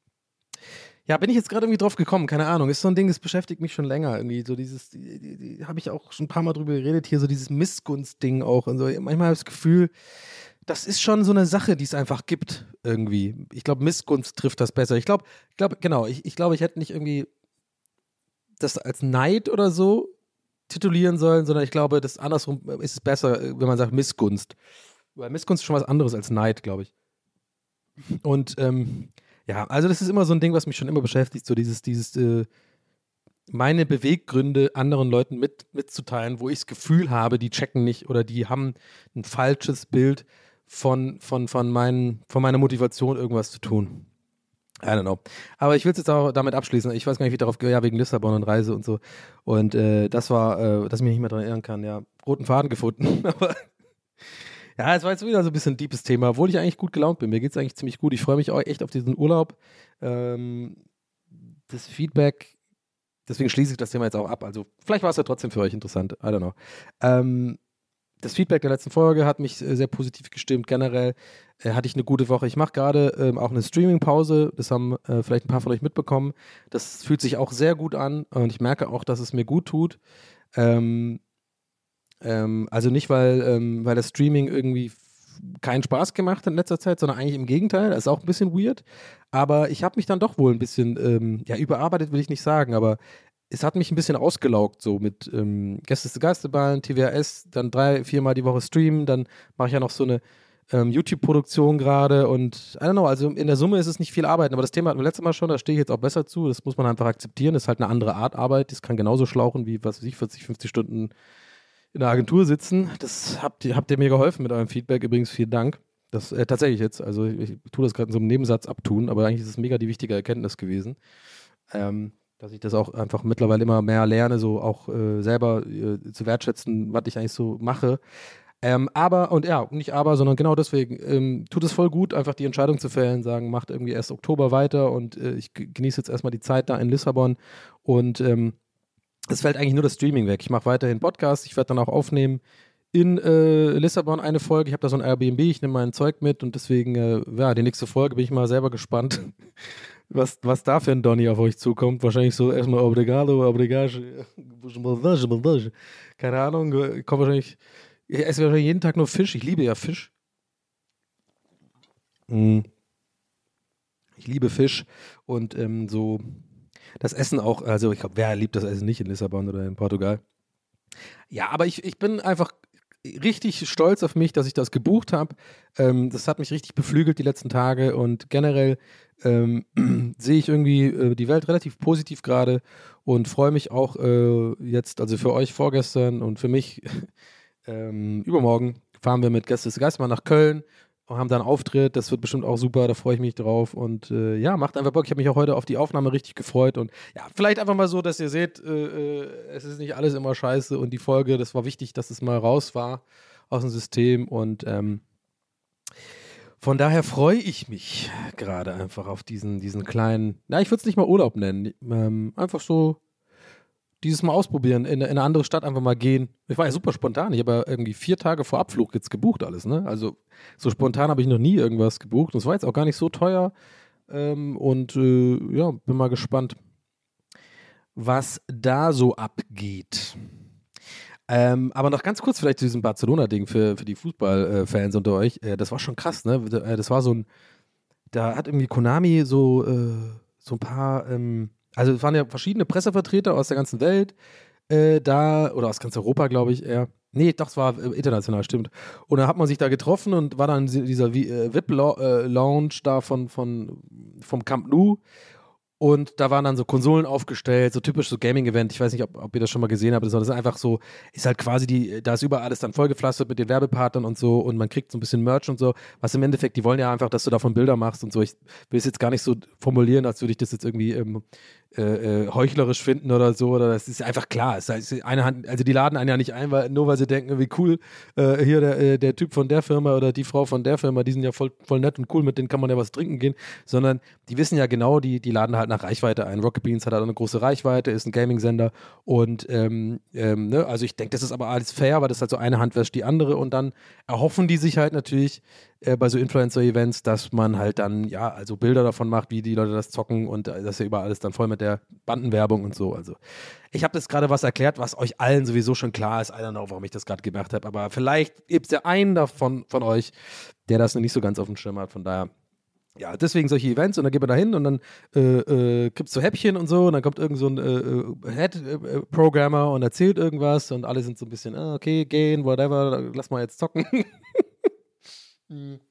ja, bin ich jetzt gerade irgendwie drauf gekommen, keine Ahnung, ist so ein Ding, das beschäftigt mich schon länger, irgendwie so dieses, die, die, die, habe ich auch schon ein paar Mal drüber geredet hier, so dieses Missgunst-Ding auch und so, manchmal habe ich das Gefühl, das ist schon so eine Sache, die es einfach gibt, irgendwie. Ich glaube, Missgunst trifft das besser. Ich glaube, ich glaube, genau, ich, ich glaube, ich hätte nicht irgendwie das als Neid oder so titulieren sollen, sondern ich glaube, das andersrum ist es besser, wenn man sagt Missgunst. Weil Missgunst ist schon was anderes als Neid, glaube ich. Und ähm, ja, also das ist immer so ein Ding, was mich schon immer beschäftigt, so dieses, dieses äh, meine Beweggründe anderen Leuten mit, mitzuteilen, wo ich das Gefühl habe, die checken nicht oder die haben ein falsches Bild von, von, von, meinen, von meiner Motivation, irgendwas zu tun. I don't know. Aber ich will es jetzt auch damit abschließen. Ich weiß gar nicht, wie ich darauf gehe, ja, wegen Lissabon und Reise und so. Und äh, das war, äh, dass ich mich nicht mehr daran erinnern kann, ja, roten Faden gefunden. Aber ja, es war jetzt wieder so ein bisschen ein deepes Thema, obwohl ich eigentlich gut gelaunt bin. Mir geht es eigentlich ziemlich gut. Ich freue mich auch echt auf diesen Urlaub. Ähm, das Feedback, deswegen schließe ich das Thema jetzt auch ab. Also vielleicht war es ja trotzdem für euch interessant. I don't know. Ähm, Das Feedback der letzten Folge hat mich sehr positiv gestimmt. Generell äh, hatte ich eine gute Woche. Ich mache gerade ähm, auch eine Streaming-Pause. Das haben äh, vielleicht ein paar von euch mitbekommen. Das fühlt sich auch sehr gut an und ich merke auch, dass es mir gut tut. Ähm, ähm, also nicht, weil, ähm, weil das Streaming irgendwie f- keinen Spaß gemacht hat in letzter Zeit, sondern eigentlich im Gegenteil. Das ist auch ein bisschen weird. Aber ich habe mich dann doch wohl ein bisschen, ähm, ja, überarbeitet will ich nicht sagen, aber es hat mich ein bisschen ausgelaugt, so mit ähm, Gäste zu Geisterbahn, T W A S, dann drei, viermal die Woche streamen, dann mache ich ja noch so eine ähm, YouTube-Produktion gerade und I don't know, also in der Summe ist es nicht viel Arbeiten, aber das Thema hatten wir letztes Mal schon, da stehe ich jetzt auch besser zu, das muss man einfach akzeptieren, das ist halt eine andere Art Arbeit, das kann genauso schlauchen wie, was weiß ich, vierzig, fünfzig Stunden in der Agentur sitzen. Das habt ihr, habt ihr mir geholfen mit eurem Feedback, übrigens vielen Dank. Das äh, tatsächlich jetzt, also ich, ich tue das gerade in so einem Nebensatz abtun, aber eigentlich ist es mega die wichtige Erkenntnis gewesen. Ähm, dass ich das auch einfach mittlerweile immer mehr lerne, so auch äh, selber äh, zu wertschätzen, was ich eigentlich so mache. Ähm, aber, und ja, nicht aber, sondern genau deswegen, ähm, tut es voll gut, einfach die Entscheidung zu fällen, sagen, macht irgendwie erst Oktober weiter und äh, ich g- genieße jetzt erstmal die Zeit da in Lissabon und ähm, es fällt eigentlich nur das Streaming weg. Ich mache weiterhin Podcasts, ich werde dann auch aufnehmen in äh, Lissabon eine Folge. Ich habe da so ein Airbnb, ich nehme mein Zeug mit und deswegen, äh, ja, die nächste Folge bin ich mal selber gespannt, was, was da für ein Donny auf euch zukommt. Wahrscheinlich so erstmal Obrigado, Obrigado, keine Ahnung, ich komme wahrscheinlich, ich esse wahrscheinlich jeden Tag nur Fisch. Ich liebe ja Fisch. Mm. Ich liebe Fisch und ähm, so das Essen auch, also ich glaube, wer liebt das Essen nicht in Lissabon oder in Portugal? Ja, aber ich, ich bin einfach richtig stolz auf mich, dass ich das gebucht habe. Ähm, das hat mich richtig beflügelt die letzten Tage und generell ähm, sehe ich irgendwie äh, die Welt relativ positiv gerade und freue mich auch äh, jetzt, also für euch vorgestern und für mich ähm, übermorgen fahren wir mit Gäste des Geistes mal nach Köln und haben da einen Auftritt. Das wird bestimmt auch super, da freue ich mich drauf. Und äh, ja, macht einfach Bock. Ich habe mich auch heute auf die Aufnahme richtig gefreut. Und ja, vielleicht einfach mal so, dass ihr seht, äh, äh, es ist nicht alles immer scheiße. Und die Folge, das war wichtig, dass es mal raus war aus dem System. Und ähm, von daher freue ich mich gerade einfach auf diesen, diesen kleinen, na, ich würde es nicht mal Urlaub nennen. Ähm, einfach so dieses Mal ausprobieren, in, in eine andere Stadt einfach mal gehen. Ich war ja super spontan. Ich habe ja irgendwie vier Tage vor Abflug jetzt gebucht alles, ne? Also so spontan habe ich noch nie irgendwas gebucht. Und es war jetzt auch gar nicht so teuer. Ähm, und äh, ja, bin mal gespannt, was da so abgeht. Ähm, aber noch ganz kurz vielleicht zu diesem Barcelona-Ding für, für die Fußballfans unter euch. Äh, das war schon krass, ne? Das war so ein, da hat irgendwie Konami so, äh, so ein paar, ähm, also es waren ja verschiedene Pressevertreter aus der ganzen Welt äh, da, oder aus ganz Europa, glaube ich eher. Nee, doch, es war äh, international, stimmt. Und dann hat man sich da getroffen und war dann in dieser Vi- äh, V I P-Lounge da von, von, vom Camp Nou. Und da waren dann so Konsolen aufgestellt, so typisch so Gaming-Event. Ich weiß nicht, ob, ob ihr das schon mal gesehen habt. Das ist einfach so, ist halt quasi die, da ist überall alles dann vollgepflastert mit den Werbepartnern und so und man kriegt so ein bisschen Merch und so. Was im Endeffekt, die wollen ja einfach, dass du davon Bilder machst und so. Ich will es jetzt gar nicht so formulieren, als würde ich das jetzt irgendwie ähm, äh, äh, heuchlerisch finden oder so. Oder das ist einfach klar. Es ist eine Hand, also die laden einen ja nicht ein, weil, nur weil sie denken, wie cool äh, hier der, äh, der Typ von der Firma oder die Frau von der Firma, die sind ja voll, voll nett und cool, mit denen kann man ja was trinken gehen. Sondern die wissen ja genau, die, die laden halt nach Reichweite ein. Rocket Beans hat halt eine große Reichweite, ist ein Gaming-Sender und ähm, ähm, ne, also ich denke, das ist aber alles fair, weil das halt so eine Hand wäscht die andere und dann erhoffen die sich halt natürlich äh, bei so Influencer-Events, dass man halt dann, ja, also Bilder davon macht, wie die Leute das zocken und äh, das ist ja überall alles dann voll mit der Bandenwerbung und so, also ich habe das gerade was erklärt, was euch allen sowieso schon klar ist, I don't know, warum ich das gerade gemacht habe, aber vielleicht gibt es ja einen davon von euch, der das noch nicht so ganz auf dem Schirm hat, von daher ja, deswegen solche Events und dann geht man da hin und dann äh, äh, gibt es so Häppchen und so und dann kommt irgend so ein äh, Head-Programmer und erzählt irgendwas und alle sind so ein bisschen, ah, okay, gehen, whatever, lass mal jetzt zocken. Und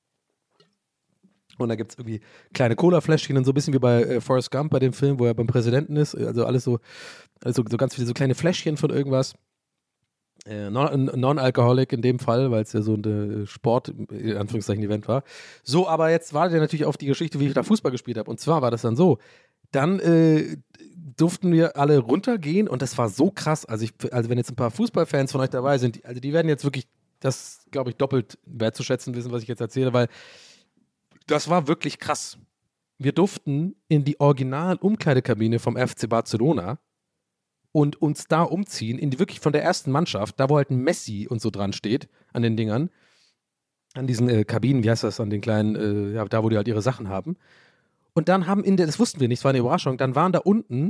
da gibt es irgendwie kleine Cola-Fläschchen und so ein bisschen wie bei äh, Forrest Gump bei dem Film, wo er beim Präsidenten ist, also alles so, also so ganz viele so kleine Fläschchen von irgendwas. Äh, non- Non-Alcoholic in dem Fall, weil es ja so ein äh, Sport, in Anführungszeichen, Event war. So, aber jetzt wartet ihr natürlich auf die Geschichte, wie ich da Fußball gespielt habe. Und zwar war das dann so, dann äh, durften wir alle runtergehen und das war so krass. Also, ich, also wenn jetzt ein paar Fußballfans von euch dabei sind, die, also die werden jetzt wirklich das, glaube ich, doppelt wertzuschätzen wissen, was ich jetzt erzähle, weil das war wirklich krass. Wir durften in die Original-Umkleidekabine vom F C Barcelona und uns da umziehen, in die wirklich von der ersten Mannschaft, da wo halt ein Messi und so dran steht, an den Dingern, an diesen äh, Kabinen, wie heißt das, an den kleinen, äh, ja, da wo die halt ihre Sachen haben. Und dann haben in der, das wussten wir nicht, das war eine Überraschung, dann waren da unten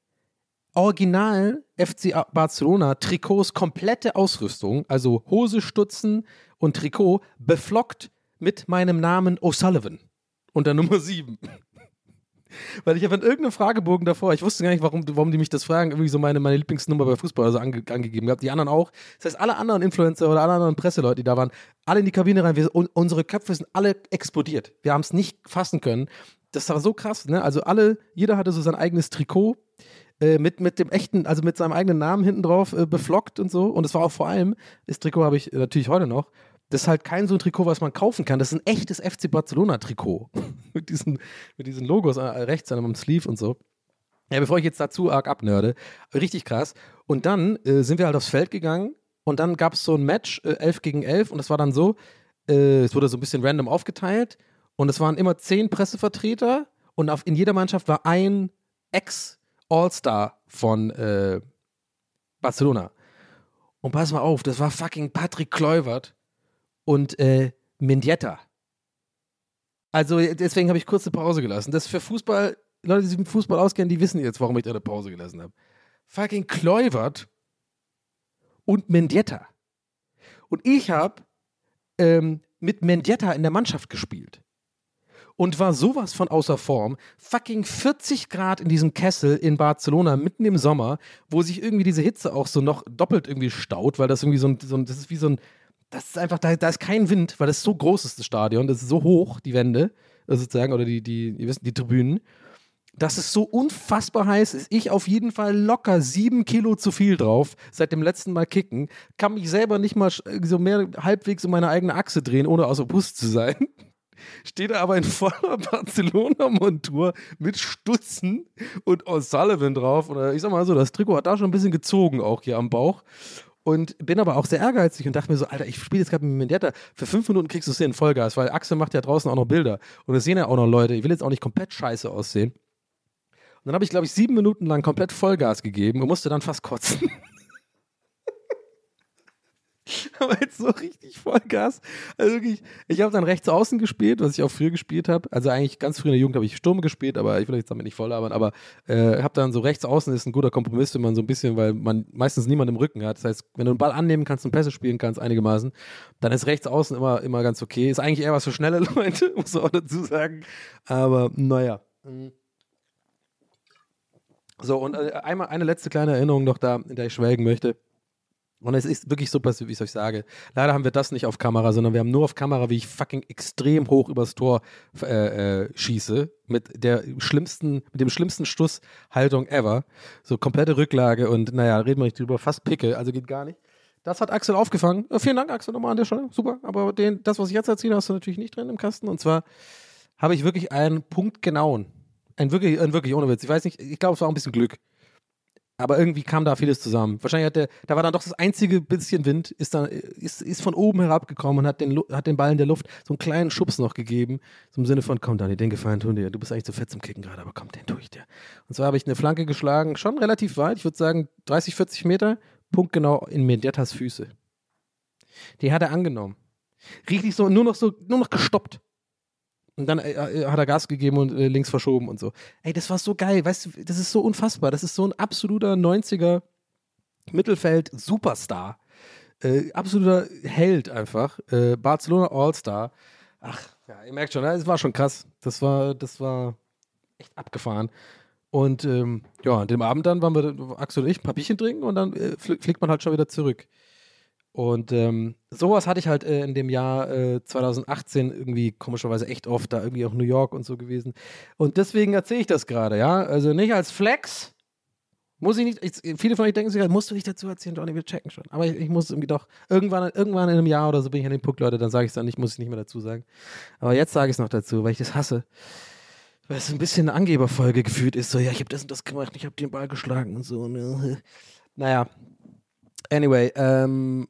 original F C Barcelona Trikots, komplette Ausrüstung, also Hose, Stutzen und Trikot, beflockt mit meinem Namen O'Sullivan und der Nummer sieben. Weil ich habe in irgendeinem Fragebogen davor, ich wusste gar nicht, warum, warum die mich das fragen, irgendwie so meine, meine Lieblingsnummer bei Fußball also ange, angegeben gehabt, die anderen auch. Das heißt, alle anderen Influencer oder alle anderen Presseleute, die da waren, alle in die Kabine rein, wir, un, unsere Köpfe sind alle explodiert. Wir haben es nicht fassen können. Das war so krass, ne? Also alle, jeder hatte so sein eigenes Trikot äh, mit, mit dem echten, also mit seinem eigenen Namen hinten drauf äh, beflockt und so. Und es war auch vor allem, das Trikot habe ich natürlich heute noch, das ist halt kein so ein Trikot, was man kaufen kann. Das ist ein echtes F C Barcelona-Trikot. mit, diesen, mit diesen Logos rechts an am Sleeve und so. Ja, bevor ich jetzt dazu arg abnörde, richtig krass. Und dann äh, sind wir halt aufs Feld gegangen und dann gab es so ein Match, äh, elf gegen elf und das war dann so, äh, es wurde so ein bisschen random aufgeteilt und es waren immer zehn Pressevertreter und auf, in jeder Mannschaft war ein Ex-All-Star von äh, Barcelona. Und pass mal auf, das war fucking Patrick Kluivert und äh, Mendieta. Also deswegen habe ich kurz eine Pause gelassen. Das ist für Fußball, Leute, die sich mit Fußball auskennen, die wissen jetzt, warum ich da eine Pause gelassen habe. Fucking Kluivert und Mendieta. Und ich habe ähm, mit Mendieta in der Mannschaft gespielt. Und war sowas von außer Form. Fucking vierzig Grad in diesem Kessel in Barcelona, mitten im Sommer, wo sich irgendwie diese Hitze auch so noch doppelt irgendwie staut, weil das irgendwie so ein, so ein das ist wie so ein Das ist einfach, da, da ist kein Wind, weil das so groß ist, das Stadion. Das ist so hoch, die Wände, sozusagen, oder die, die, ihr wisst, die Tribünen. Das ist so unfassbar heiß ist. Ich auf jeden Fall locker sieben Kilo zu viel drauf, seit dem letzten Mal kicken. Kann mich selber nicht mal so mehr halbwegs um meine eigene Achse drehen, ohne außer Puste zu sein. Steht da aber in voller Barcelona-Montur mit Stutzen und O'Sullivan drauf. Oder ich sag mal so, das Trikot hat da schon ein bisschen gezogen, auch hier am Bauch. Und bin aber auch sehr ehrgeizig und dachte mir so, Alter, ich spiele jetzt gerade mit Mendieta. Für fünf Minuten kriegst du es hin, Vollgas, weil Axel macht ja draußen auch noch Bilder. Und das sehen ja auch noch Leute. Ich will jetzt auch nicht komplett scheiße aussehen. Und dann habe ich, glaube ich, sieben Minuten lang komplett Vollgas gegeben und musste dann fast kotzen. Aber jetzt so richtig Vollgas. Also wirklich, ich habe dann rechts außen gespielt, was ich auch früher gespielt habe. Also eigentlich ganz früh in der Jugend habe ich Sturm gespielt, aber ich will jetzt damit nicht voll labern. Aber äh, habe dann so rechts außen ist ein guter Kompromiss, wenn man so ein bisschen, weil man meistens niemanden im Rücken hat. Das heißt, wenn du einen Ball annehmen kannst und Pässe spielen kannst einigermaßen, dann ist rechts außen immer, immer ganz okay. Ist eigentlich eher was für schnelle Leute, muss man auch dazu sagen. Aber naja. So, und äh, einmal eine letzte kleine Erinnerung noch da, in der ich schwelgen möchte. Und es ist wirklich so passiert, wie ich es euch sage. Leider haben wir das nicht auf Kamera, sondern wir haben nur auf Kamera, wie ich fucking extrem hoch übers Tor äh, äh, schieße. Mit der schlimmsten, mit dem schlimmsten Stusshaltung ever. So komplette Rücklage und naja, reden wir nicht drüber, fast Picke, also geht gar nicht. Das hat Axel aufgefangen. Ja, vielen Dank, Axel, nochmal an der Stelle. Super. Aber den, das, was ich jetzt erzähle, hast du natürlich nicht drin im Kasten. Und zwar habe ich wirklich einen Punkt genauen. Ein wirklich, ein wirklich ohne Witz. Ich weiß nicht, ich glaube, es war auch ein bisschen Glück. Aber irgendwie kam da vieles zusammen. Wahrscheinlich hat der, da war dann doch das einzige bisschen Wind, ist dann, ist, ist von oben herabgekommen und hat den, hat den Ball in der Luft so einen kleinen Schubs noch gegeben. So im Sinne von, komm Dani, den Gefallen tun dir. Du bist eigentlich zu fett zum Kicken gerade, aber komm, den tue ich dir. Und zwar habe ich eine Flanke geschlagen, schon relativ weit, ich würde sagen dreißig, vierzig Meter, punktgenau in Mendiettas Füße. Die hat er angenommen. Richtig so, nur noch so, nur noch gestoppt. Und dann äh, hat er Gas gegeben und äh, links verschoben und so. Ey, das war so geil, weißt du, das ist so unfassbar. Das ist so ein absoluter neunziger Mittelfeld-Superstar. Äh, absoluter Held einfach. Äh, Barcelona All-Star. Ach, ja, ihr merkt schon, es war schon krass. Das war, das war echt abgefahren. Und ähm, ja, an dem Abend dann waren wir, Axel und ich, ein paar Bierchen trinken und dann äh, fliegt man halt schon wieder zurück. Und ähm, sowas hatte ich halt äh, in dem Jahr äh, zwanzig achtzehn irgendwie komischerweise echt oft, da irgendwie auch New York und so gewesen. Und deswegen erzähle ich das gerade, ja. Also nicht als Flex, muss ich nicht, ich, viele von euch denken sich, musst du nicht dazu erzählen, Johnny, wir checken schon. Aber ich, ich muss irgendwie doch, irgendwann, irgendwann in einem Jahr oder so bin ich an dem Punkt, Leute, dann sage ich es dann nicht, muss ich nicht mehr dazu sagen. Aber jetzt sage ich es noch dazu, weil ich das hasse. Weil es ein bisschen eine Angeberfolge gefühlt ist, so, ja, ich habe das und das gemacht, ich habe den Ball geschlagen und so. Ne? Naja, anyway, ähm,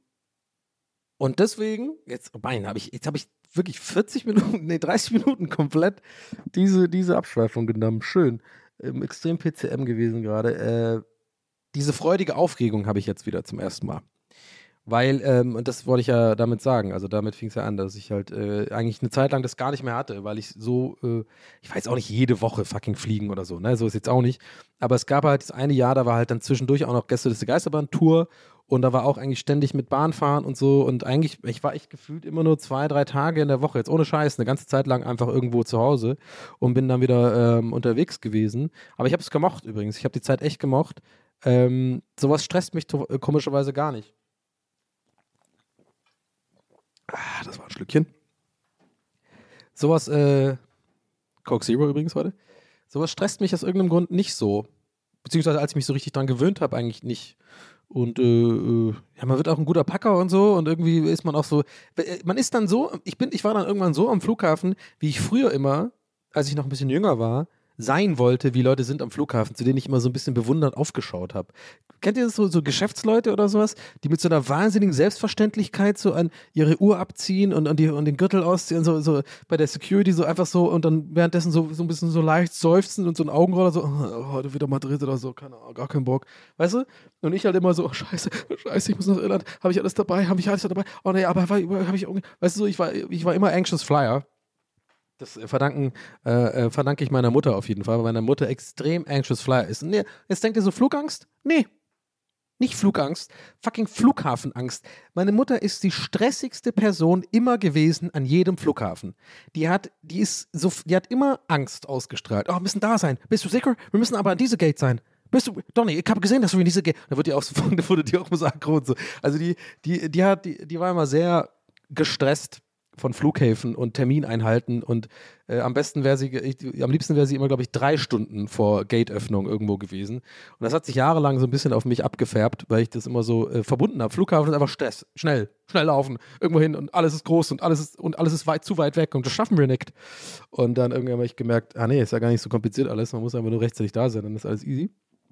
und deswegen, jetzt, mein, hab ich, jetzt habe ich wirklich vierzig Minuten, nee, dreißig Minuten komplett diese, diese Abschweifung genommen. Schön. Ähm, extrem P C M gewesen gerade. Äh, diese freudige Aufregung habe ich jetzt wieder zum ersten Mal. Weil, ähm, und das wollte ich ja damit sagen, also damit fing es ja an, dass ich halt äh, eigentlich eine Zeit lang das gar nicht mehr hatte, weil ich so, äh, ich weiß auch nicht, jede Woche fucking fliegen oder so, ne, so ist jetzt auch nicht. Aber es gab halt das eine Jahr, da war halt dann zwischendurch auch noch Gästeliste Geisterbahn-Tour und da war auch eigentlich ständig mit Bahnfahren und so und eigentlich, ich war echt gefühlt immer nur zwei, drei Tage in der Woche, jetzt ohne Scheiß, eine ganze Zeit lang einfach irgendwo zu Hause und bin dann wieder ähm, unterwegs gewesen. Aber ich habe es gemocht übrigens, ich habe die Zeit echt gemocht. Ähm, sowas stresst mich to- komischerweise gar nicht. Ah, das war ein Schlückchen. Sowas, äh, Coke Zero übrigens heute. Sowas stresst mich aus irgendeinem Grund nicht so. Beziehungsweise als ich mich so richtig dran gewöhnt habe, eigentlich nicht. Und äh, ja, man wird auch ein guter Packer und so und irgendwie ist man auch so, man ist dann so, ich bin, ich war dann irgendwann so am Flughafen, wie ich früher immer, als ich noch ein bisschen jünger war, sein wollte, wie Leute sind am Flughafen, zu denen ich immer so ein bisschen bewundernd aufgeschaut habe. Kennt ihr das so, so Geschäftsleute oder sowas, die mit so einer wahnsinnigen Selbstverständlichkeit so an ihre Uhr abziehen und, und, die, und den Gürtel ausziehen, so, so bei der Security so einfach so und dann währenddessen so, so ein bisschen so leicht seufzen und so ein Augenroller so, oh, heute wieder Madrid oder so, keine Ahnung, gar keinen Bock. Weißt du? Und ich halt immer so, oh, scheiße, scheiße, ich muss nach Irland, habe ich alles dabei, habe ich alles dabei? Oh nee, aber habe ich, weißt du so, ich war, ich war immer anxious flyer. Das verdanken, äh, verdanke ich meiner Mutter auf jeden Fall, weil meine Mutter extrem anxious flyer ist. Nee, jetzt denkt ihr so, Flugangst? Nee, nicht Flugangst, fucking Flughafenangst. Meine Mutter ist die stressigste Person immer gewesen an jedem Flughafen. Die hat, die ist so, die hat immer Angst ausgestrahlt. Oh, wir müssen da sein. Bist du sicher? Wir müssen aber an diese Gate sein. Bist du, Donny, ich habe gesehen, dass du in diese Gate, da wird die auch so, da wurde die auch immer so aggro und so. Also die, die, die hat, die, die war immer sehr gestresst von Flughäfen und Termineinhalten und äh, am besten wäre sie, ich, am liebsten wäre sie immer, glaube ich, drei Stunden vor Gateöffnung irgendwo gewesen. Und das hat sich jahrelang so ein bisschen auf mich abgefärbt, weil ich das immer so äh, verbunden habe. Flughafen ist einfach Stress, schnell, schnell laufen, irgendwo hin und alles ist groß und alles ist, und alles ist weit, zu weit weg und das schaffen wir nicht. Und dann irgendwann habe ich gemerkt, ah nee, ist ja gar nicht so kompliziert alles, man muss einfach nur rechtzeitig da sein, dann ist alles easy.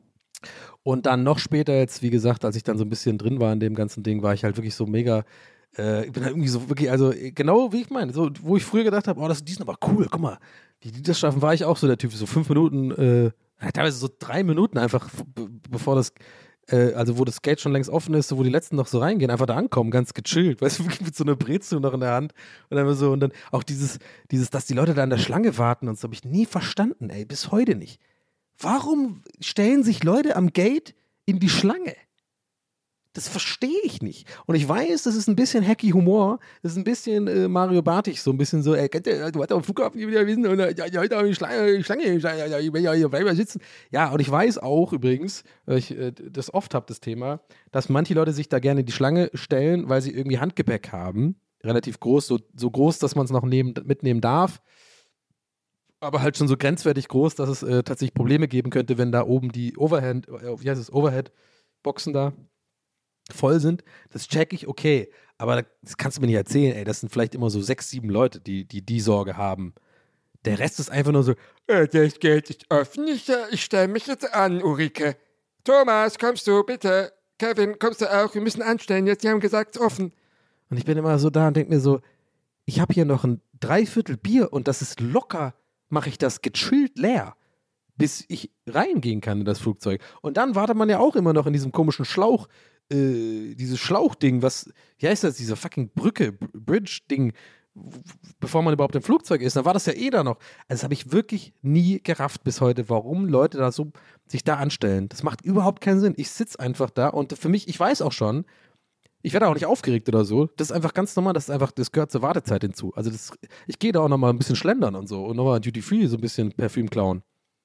Und dann noch später jetzt, wie gesagt, als ich dann so ein bisschen drin war in dem ganzen Ding, war ich halt wirklich so mega. Ich bin halt irgendwie so wirklich, also genau wie ich meine, so, wo ich früher gedacht habe, oh, das, die sind aber cool, guck mal, wie die das schaffen, war ich auch so der Typ, so fünf Minuten, äh, teilweise so drei Minuten einfach, be- bevor das, äh, also wo das Gate schon längst offen ist, so, wo die letzten noch so reingehen, einfach da ankommen, ganz gechillt, weißt du, wirklich mit so einer Brezel noch in der Hand und dann so, und dann auch dieses, dieses, dass die Leute da an der Schlange warten und so, habe ich nie verstanden, ey, bis heute nicht. Warum stellen sich Leute am Gate in die Schlange? Das verstehe ich nicht. Und ich weiß, das ist ein bisschen hacky Humor, das ist ein bisschen äh, Mario Bartig, so ein bisschen so, ey, kennt ihr, du hast am Flughafen wieder gewesen und ja, ja, heute habe ich Schlange, Schlange, Schlange, ja, ich will ja hier bleiben sitzen. Ja, und ich weiß auch übrigens, weil ich äh, das oft habe, das Thema, dass manche Leute sich da gerne in die Schlange stellen, weil sie irgendwie Handgepäck haben, relativ groß, so, so groß, dass man es noch nehmen, mitnehmen darf, aber halt schon so grenzwertig groß, dass es äh, tatsächlich Probleme geben könnte, wenn da oben die Overhand, äh, wie heißt es, Overhead-Boxen da voll sind. Das check ich, okay, aber das kannst du mir nicht erzählen, ey, das sind vielleicht immer so sechs, sieben Leute, die die, die Sorge haben. Der Rest ist einfach nur so, Äh, das Geld ist offen, ich, äh, ich stelle mich jetzt an, Ulrike. Thomas, kommst du, bitte. Kevin, kommst du auch? Wir müssen anstellen, jetzt, die haben gesagt, es ist offen. und ich bin immer so da und denke mir so, ich habe hier noch ein Dreiviertel Bier und das ist locker, mache ich das gechillt leer, bis ich reingehen kann in das Flugzeug. Und dann wartet man ja auch immer noch in diesem komischen Schlauch, äh, dieses Schlauchding, was, wie heißt das, diese fucking Brücke, B- Bridge-Ding, w- bevor man überhaupt im Flugzeug ist, dann war das ja eh da noch. Also das habe ich wirklich nie gerafft bis heute, warum Leute da so sich da anstellen. Das macht überhaupt keinen Sinn. Ich sitze einfach da und für mich, ich weiß auch schon, ich werde auch nicht aufgeregt oder so. Das ist einfach ganz normal, das ist einfach, das gehört zur Wartezeit hinzu. Also das, ich gehe da auch nochmal ein bisschen schlendern und so und nochmal Duty Free so ein bisschen Parfüm klauen.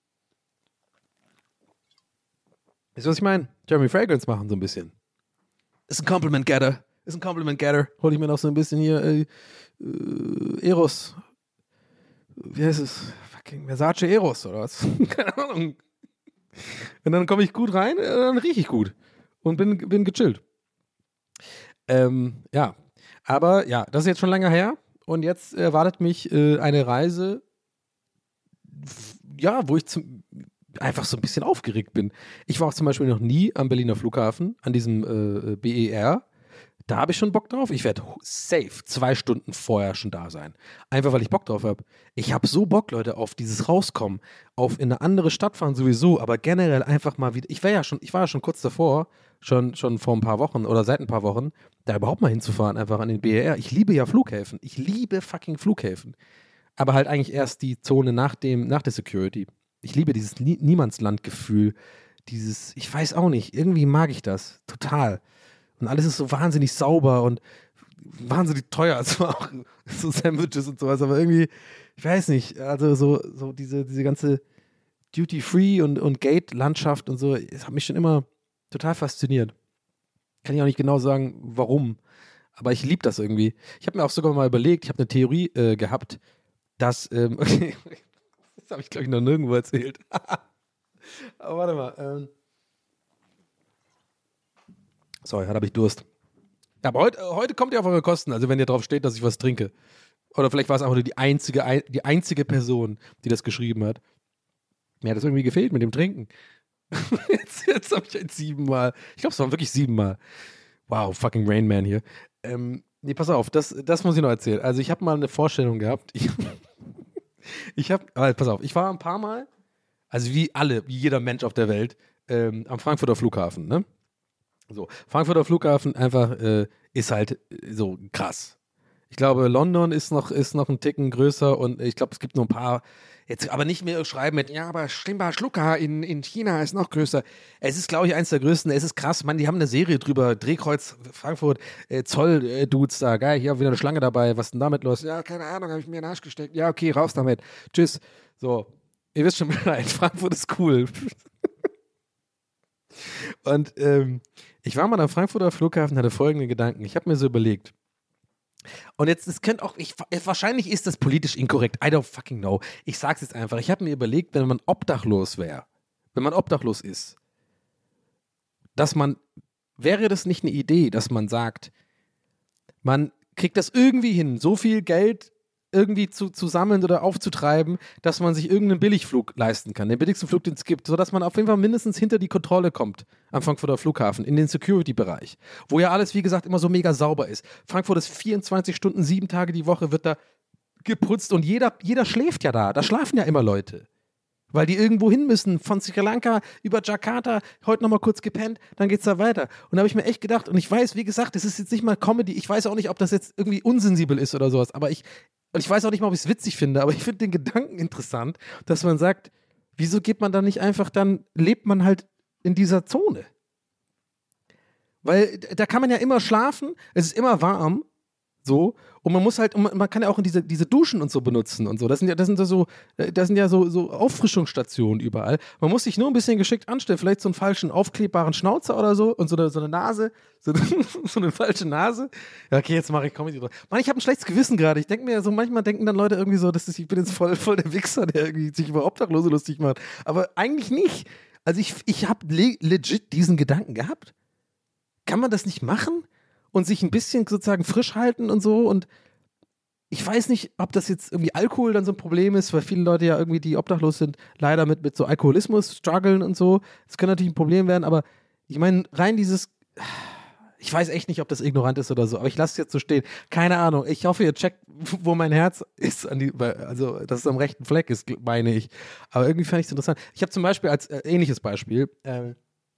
Weißt du, was ich meine? Jeremy Fragrance machen so ein bisschen. Ist ein Compliment Getter. Ist ein Compliment Getter. Hol ich mir noch so ein bisschen hier äh, äh, Eros. Wie heißt es? Fucking Versace Eros oder was? Keine Ahnung. Und dann komme ich gut rein, äh, dann rieche ich gut. Und bin, bin gechillt. Ähm, ja. Aber ja, das ist jetzt schon länger her. Und jetzt erwartet mich äh, eine Reise, f- ja, wo ich zum, einfach so ein bisschen aufgeregt bin. Ich war auch zum Beispiel noch nie am Berliner Flughafen, an diesem äh, B E R. Da habe ich schon Bock drauf. Ich werde safe zwei Stunden vorher schon da sein. Einfach, weil ich Bock drauf habe. Ich habe so Bock, Leute, auf dieses Rauskommen, auf in eine andere Stadt fahren sowieso, aber generell einfach mal wieder. Ich war ja schon, ich war ja schon kurz davor, schon, schon vor ein paar Wochen oder seit ein paar Wochen, da überhaupt mal hinzufahren, einfach an den B E R. Ich liebe ja Flughäfen. Ich liebe fucking Flughäfen. Aber halt eigentlich erst die Zone nach dem, nach der Security. Ich liebe dieses Nie- Niemandslandgefühl. Dieses, ich weiß auch nicht, irgendwie mag ich das. Total. Und alles ist so wahnsinnig sauber und wahnsinnig teuer. Also auch so Sandwiches und sowas. Aber irgendwie, ich weiß nicht, also so, so diese, diese ganze Duty-Free und, und Gate-Landschaft und so, das hat mich schon immer total fasziniert. Kann ich auch nicht genau sagen, warum. Aber ich liebe das irgendwie. Ich habe mir auch sogar mal überlegt, ich habe eine Theorie äh, gehabt, dass, ähm, okay, das habe ich glaube ich noch nirgendwo erzählt. Aber warte mal. Ähm. Sorry, heute habe ich Durst. Aber heute, heute kommt ihr auf eure Kosten, also wenn ihr drauf steht, dass ich was trinke. Oder vielleicht war es einfach nur die einzige, ein- die einzige Person, die das geschrieben hat. Mir hat das irgendwie gefehlt mit dem Trinken. Jetzt, jetzt habe ich ein siebenmal. Ich glaube, es waren wirklich siebenmal. Wow, fucking Rain Man hier. Ähm, nee, pass auf, das, das muss ich noch erzählen. Also ich habe mal eine Vorstellung gehabt. Ich, ich habe, pass auf, ich war ein paar Mal, also wie alle, wie jeder Mensch auf der Welt, ähm, am Frankfurter Flughafen, ne? So, Frankfurter Flughafen einfach äh, ist halt äh, so krass. Ich glaube, London ist noch, ist noch ein Ticken größer und ich glaube, es gibt nur ein paar, jetzt aber nicht mehr schreiben mit, ja, aber Schlimmer Schlucker in, in China ist noch größer. Es ist, glaube ich, eins der größten. Es ist krass, Mann, die haben eine Serie drüber, Drehkreuz Frankfurt, äh, Zoll-Dudes da, geil, hier wieder eine Schlange dabei, was ist denn damit los? Ja, keine Ahnung, habe ich mir in den Arsch gesteckt. Ja, okay, raus damit. Tschüss. So, ihr wisst schon Bescheid, Frankfurt ist cool. Und ähm, ich war mal am Frankfurter Flughafen, hatte folgende Gedanken. Ich habe mir so überlegt. Und jetzt, es könnte auch, ich, wahrscheinlich ist das politisch inkorrekt. I don't fucking know. Ich sag's jetzt einfach. Ich habe mir überlegt, wenn man obdachlos wäre, wenn man obdachlos ist, dass man, wäre das nicht eine Idee, dass man sagt, man kriegt das irgendwie hin, so viel Geld irgendwie zu, zu sammeln oder aufzutreiben, dass man sich irgendeinen Billigflug leisten kann, den billigsten Flug, den es gibt, sodass man auf jeden Fall mindestens hinter die Kontrolle kommt am Frankfurter Flughafen, in den Security-Bereich, wo ja alles, wie gesagt, immer so mega sauber ist. Frankfurt ist vierundzwanzig Stunden, sieben Tage die Woche, wird da geputzt und jeder, jeder schläft ja da. Da schlafen ja immer Leute. Weil die irgendwo hin müssen, von Sri Lanka über Jakarta, heute nochmal kurz gepennt, dann geht's da weiter. Und da habe ich mir echt gedacht, und ich weiß, wie gesagt, das ist jetzt nicht mal Comedy, ich weiß auch nicht, ob das jetzt irgendwie unsensibel ist oder sowas, aber ich, und ich weiß auch nicht mal, ob ich es witzig finde, aber ich finde den Gedanken interessant, dass man sagt, wieso geht man da nicht einfach, dann lebt man halt in dieser Zone. Weil da kann man ja immer schlafen, es ist immer warm, so, und man muss halt, und man, man kann ja auch in diese, diese Duschen und so benutzen und so. Das sind ja, das sind so, das sind ja so, so Auffrischungsstationen überall. Man muss sich nur ein bisschen geschickt anstellen, vielleicht so einen falschen aufklebbaren Schnauzer oder so und so eine, so eine Nase, so eine, so eine falsche Nase. Ja, okay, jetzt mache ich Comedy drauf. Mann, ich habe ein schlechtes Gewissen gerade. Ich denke mir so, manchmal denken dann Leute irgendwie so, dass ich bin jetzt voll, voll der Wichser, der irgendwie sich über Obdachlose lustig macht. Aber eigentlich nicht. Also ich, ich habe le- legit diesen Gedanken gehabt. Kann man das nicht machen? Und sich ein bisschen sozusagen frisch halten und so. Und ich weiß nicht, ob das jetzt irgendwie Alkohol dann so ein Problem ist, weil viele Leute ja irgendwie, die obdachlos sind, leider mit, mit so Alkoholismus strugglen und so. Das kann natürlich ein Problem werden, aber ich meine, rein dieses, ich weiß echt nicht, ob das ignorant ist oder so, aber ich lasse es jetzt so stehen. Keine Ahnung. Ich hoffe, ihr checkt, wo mein Herz ist, an die, also dass es am rechten Fleck ist, meine ich. Aber irgendwie fand ich es interessant. Ich habe zum Beispiel als äh, ähnliches Beispiel, äh,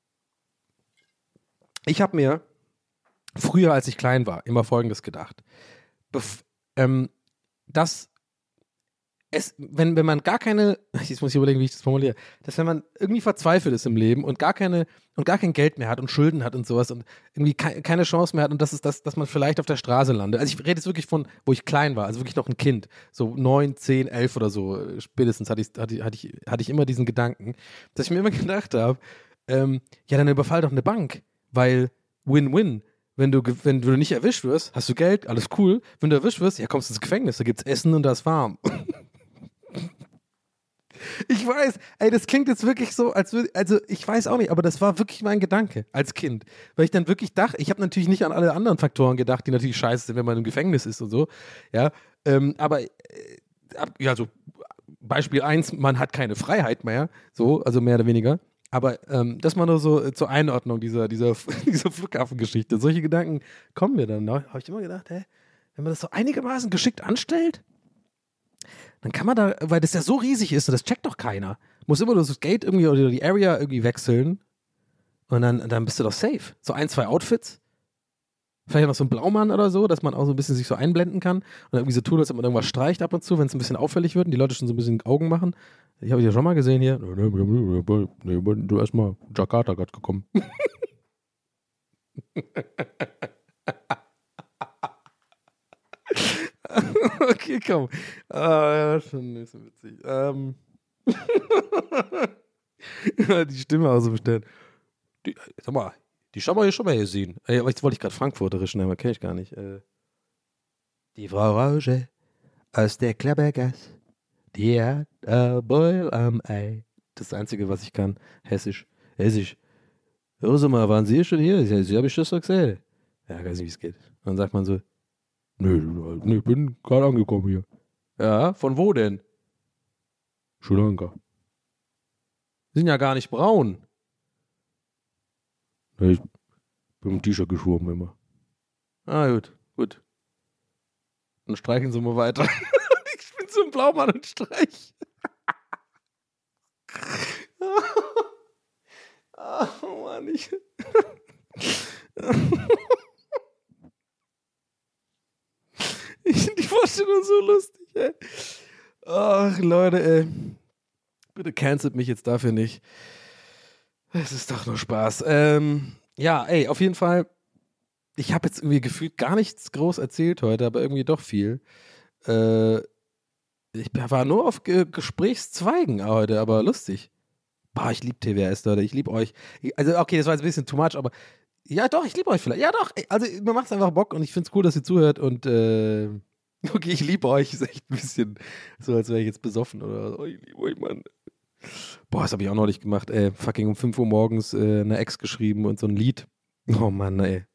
ich habe mir früher, als ich klein war, immer Folgendes gedacht. Bef- ähm, dass es, wenn, wenn man gar keine, jetzt muss ich überlegen, wie ich das formuliere, dass wenn man irgendwie verzweifelt ist im Leben und gar keine, und gar kein Geld mehr hat und Schulden hat und sowas und irgendwie ke- keine Chance mehr hat und das ist das, dass man vielleicht auf der Straße landet. Also ich rede jetzt wirklich von, wo ich klein war, also wirklich noch ein Kind, so neun, zehn, elf oder so, spätestens hatte ich, hatte, ich- hatte ich, hatte ich immer diesen Gedanken, dass ich mir immer gedacht habe, ähm, ja, dann überfall doch eine Bank, weil Win-Win. Wenn du, ge- wenn du nicht erwischt wirst, hast du Geld, alles cool. Wenn du erwischt wirst, ja, kommst du ins Gefängnis, da gibt's Essen und da ist warm. Ich weiß, ey, das klingt jetzt wirklich so, als würde, also ich weiß auch nicht, aber das war wirklich mein Gedanke als Kind. Weil ich dann wirklich dachte, ich habe natürlich nicht an alle anderen Faktoren gedacht, die natürlich scheiße sind, wenn man im Gefängnis ist und so. Ja, ähm, aber, äh, ab- ja, so Beispiel eins, man hat keine Freiheit mehr, so, also mehr oder weniger. Aber ähm, das mal nur so äh, zur Einordnung dieser, dieser, dieser Flughafengeschichte. Solche Gedanken kommen mir dann. Da habe ich immer gedacht, hä, wenn man das so einigermaßen geschickt anstellt, dann kann man da, weil das ja so riesig ist, das checkt doch keiner. Muss immer nur das Gate irgendwie oder die Area irgendwie wechseln und dann, dann bist du doch safe. So ein, zwei Outfits. Vielleicht noch so ein Blaumann oder so, dass man auch so ein bisschen sich so einblenden kann und irgendwie so tut, als ob man irgendwas streicht ab und zu, wenn es ein bisschen auffällig wird und die Leute schon so ein bisschen Augen machen. Ich habe dich ja schon mal gesehen hier. Nee, nee, nee, nee, du erst mal Jakarta gerade gekommen. Okay, komm. Ah, ja, schon nicht so witzig. Ähm. Die Stimme auch so bestellen. Die, sag mal, die haben wir hier schon mal gesehen. Äh, aber jetzt wollte ich gerade Frankfurterisch nehmen, kenne ich gar nicht. Äh. Die Frau Rauche aus der Klappergasse, die hat ein Beul am Ei. Das ist das Einzige, was ich kann. Hessisch. Hessisch. Hören Sie mal, waren Sie hier schon hier? Sie, Sie habe ich das doch gesehen. Ja, ich weiß nicht, wie es geht. Dann sagt man so, nö, nö, ich bin gerade angekommen hier. Ja, von wo denn? Sri Lanka. Sie sind ja gar nicht braun. Nee, ich bin im T-Shirt geschwommen immer. Ah, gut, gut. Dann streichen Sie mal weiter. Ich bin so ein Blaumann und streich. Oh Mann, ich. Ich finde die Vorstellung so lustig, ey. Ach, Leute, ey. Bitte cancelt mich jetzt dafür nicht. Es ist doch nur Spaß. Ähm, ja, ey, auf jeden Fall. Ich habe jetzt irgendwie gefühlt gar nichts groß erzählt heute, aber irgendwie doch viel. Äh, ich war nur auf Ge- Gesprächszweigen heute, aber lustig. Boah, ich liebe T W S, Leute. Ich liebe euch. Also, okay, das war jetzt ein bisschen too much, aber ja, doch, ich liebe euch vielleicht. Ja, doch. ey, Also, mir macht es einfach Bock und ich finde es cool, dass ihr zuhört und äh, okay, ich liebe euch. Ist echt ein bisschen so, als wäre ich jetzt besoffen oder so. Oh, ich liebe euch, Mann. Boah, das habe ich auch neulich gemacht, ey. Fucking um fünf Uhr morgens äh, eine Ex geschrieben und so ein Lied. Oh Mann, ey.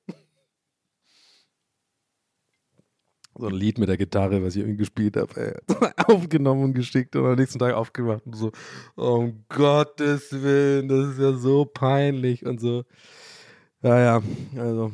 So ein Lied mit der Gitarre, was ich irgendwie gespielt habe, ey. Aufgenommen und geschickt und am nächsten Tag aufgemacht und so, um Gottes Willen, das ist ja so peinlich und so. Ja, ja, also.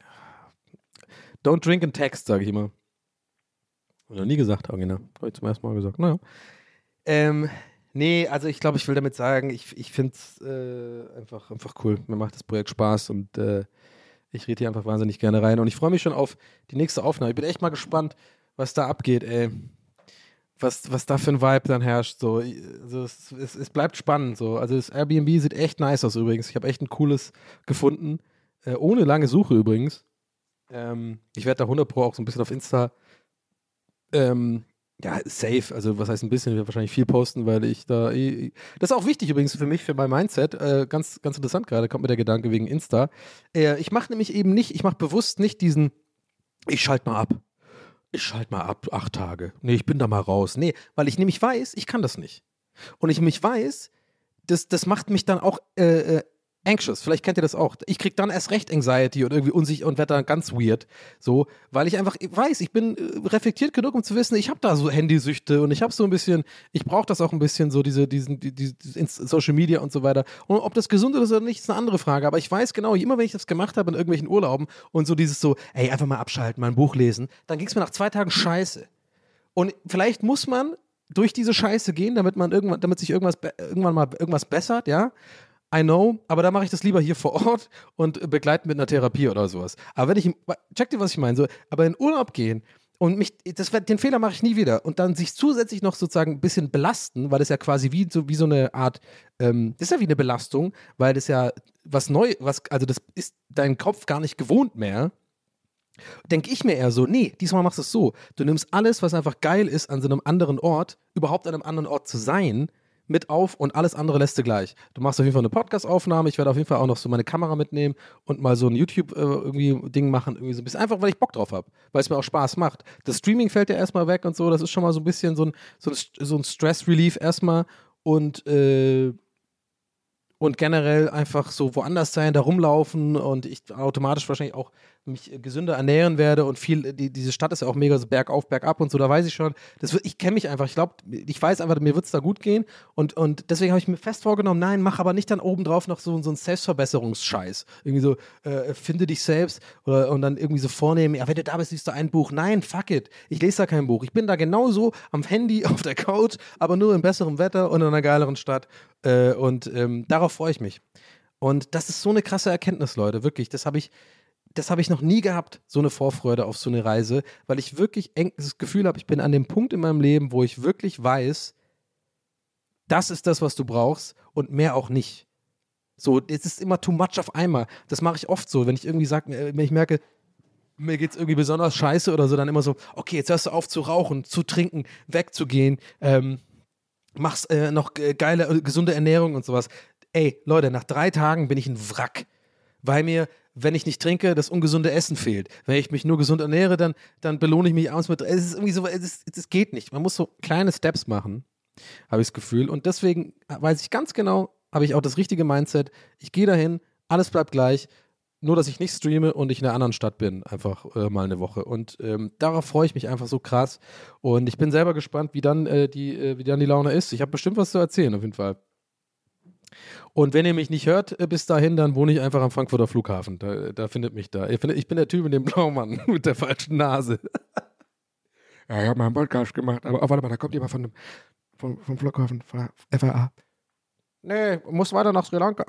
Don't drink and text, sage ich immer. Hab ich noch nie gesagt, original. Habe ich zum ersten Mal gesagt, naja. Ähm, nee, also ich glaube, ich will damit sagen, ich, ich finde es äh, einfach, einfach cool. Mir macht das Projekt Spaß und äh, ich rede hier einfach wahnsinnig gerne rein. Und ich freue mich schon auf die nächste Aufnahme. Ich bin echt mal gespannt, was da abgeht, ey. Was, was da für ein Vibe dann herrscht. So. Also es, es, es bleibt spannend. So. Also das Airbnb sieht echt nice aus übrigens. Ich habe echt ein cooles gefunden. Äh, ohne lange Suche übrigens. Ähm, ich werde da hundert Pro auch so ein bisschen auf Insta ähm, ja, safe, also was heißt ein bisschen, ich werde wahrscheinlich viel posten, weil ich da, eh, das ist auch wichtig übrigens für mich, für mein Mindset, äh, ganz, ganz interessant gerade, kommt mir der Gedanke wegen Insta. Äh, ich mache nämlich eben nicht, ich mache bewusst nicht diesen, ich schalte mal ab, ich schalte mal ab, acht Tage, nee, ich bin da mal raus, nee, weil ich nämlich weiß, ich kann das nicht. Und ich nämlich weiß, das, das macht mich dann auch äh, äh, anxious, vielleicht kennt ihr das auch. Ich krieg dann erst recht Anxiety und irgendwie unsicher und werde dann ganz weird, so, weil ich einfach weiß, ich bin äh, reflektiert genug, um zu wissen, ich habe da so Handysüchte und ich habe so ein bisschen, ich brauche das auch ein bisschen, so diese, diesen, die, die, die Social Media und so weiter. Und ob das gesund ist oder nicht, ist eine andere Frage, aber ich weiß genau, immer wenn ich das gemacht habe in irgendwelchen Urlauben und so dieses so, ey, einfach mal abschalten, mal ein Buch lesen, dann ging es mir nach zwei Tagen scheiße. Und vielleicht muss man durch diese Scheiße gehen, damit man irgendwann, damit sich irgendwas, irgendwann mal irgendwas bessert, ja. I know, aber da mache ich das lieber hier vor Ort und begleiten mit einer Therapie oder sowas. Aber wenn ich, check dir, was ich meine, so, aber in Urlaub gehen und mich, das, den Fehler mache ich nie wieder und dann sich zusätzlich noch sozusagen ein bisschen belasten, weil das ja quasi wie so, wie so eine Art, ähm, das ist ja wie eine Belastung, weil das ja was neu, was, also das ist dein Kopf gar nicht gewohnt mehr. Denke ich mir eher so, nee, diesmal machst du es so. Du nimmst alles, was einfach geil ist, an so einem anderen Ort, überhaupt an einem anderen Ort zu sein, mit auf und alles andere lässt du gleich. Du machst auf jeden Fall eine Podcast-Aufnahme, ich werde auf jeden Fall auch noch so meine Kamera mitnehmen und mal so ein YouTube äh, irgendwie Ding machen, irgendwie so ein bisschen, einfach weil ich Bock drauf habe, weil es mir auch Spaß macht. Das Streaming fällt ja erstmal weg und so, das ist schon mal so ein bisschen so ein, so ein, so ein Stress-Relief erstmal und äh, und generell einfach so woanders sein, da rumlaufen und ich automatisch wahrscheinlich auch mich gesünder ernähren werde und viel, die, diese Stadt ist ja auch mega so bergauf, bergab und so, da weiß ich schon, das wird, ich kenne mich einfach, ich glaube, ich weiß einfach, mir wird es da gut gehen und, und deswegen habe ich mir fest vorgenommen, nein, mach aber nicht dann obendrauf noch so, so einen Selbstverbesserungsscheiß, irgendwie so, äh, finde dich selbst oder, und dann irgendwie so vornehmen, ja, wenn du da bist, liest du ein Buch, nein, fuck it, ich lese da kein Buch, ich bin da genauso am Handy, auf der Couch, aber nur in besserem Wetter und in einer geileren Stadt äh, und ähm, darauf freue ich mich. Und das ist so eine krasse Erkenntnis, Leute, wirklich, das habe ich Das habe ich noch nie gehabt, so eine Vorfreude auf so eine Reise, weil ich wirklich eng das Gefühl habe, ich bin an dem Punkt in meinem Leben, wo ich wirklich weiß, das ist das, was du brauchst und mehr auch nicht. So, es ist immer too much auf einmal. Das mache ich oft so, wenn ich irgendwie sage, wenn ich merke, mir geht es irgendwie besonders scheiße oder so, dann immer so, okay, jetzt hörst du auf zu rauchen, zu trinken, wegzugehen, ähm, machst äh, noch äh, geile, äh, gesunde Ernährung und sowas. Ey, Leute, nach drei Tagen bin ich ein Wrack, weil mir wenn ich nicht trinke, das ungesunde Essen fehlt. Wenn ich mich nur gesund ernähre, dann, dann belohne ich mich abends mit. Es ist irgendwie so, es, ist, es geht nicht. Man muss so kleine Steps machen, habe ich das Gefühl. Und deswegen weiß ich ganz genau, habe ich auch das richtige Mindset. Ich gehe dahin, alles bleibt gleich, nur dass ich nicht streame und ich in einer anderen Stadt bin, einfach äh, mal eine Woche. Und ähm, darauf freue ich mich einfach so krass. Und ich bin selber gespannt, wie dann, äh, die, äh, wie dann die Laune ist. Ich habe bestimmt was zu erzählen, auf jeden Fall. Und wenn ihr mich nicht hört äh, bis dahin, dann wohne ich einfach am Frankfurter Flughafen. Da, da findet mich da. Ich, find, ich bin der Typ mit dem Blaumann mit der falschen Nase. Ja, ich habe mal einen Podcast gemacht, aber oh, warte mal, da kommt jemand von dem, vom, vom Flughafen, F A A. Nee, muss weiter nach Sri Lanka.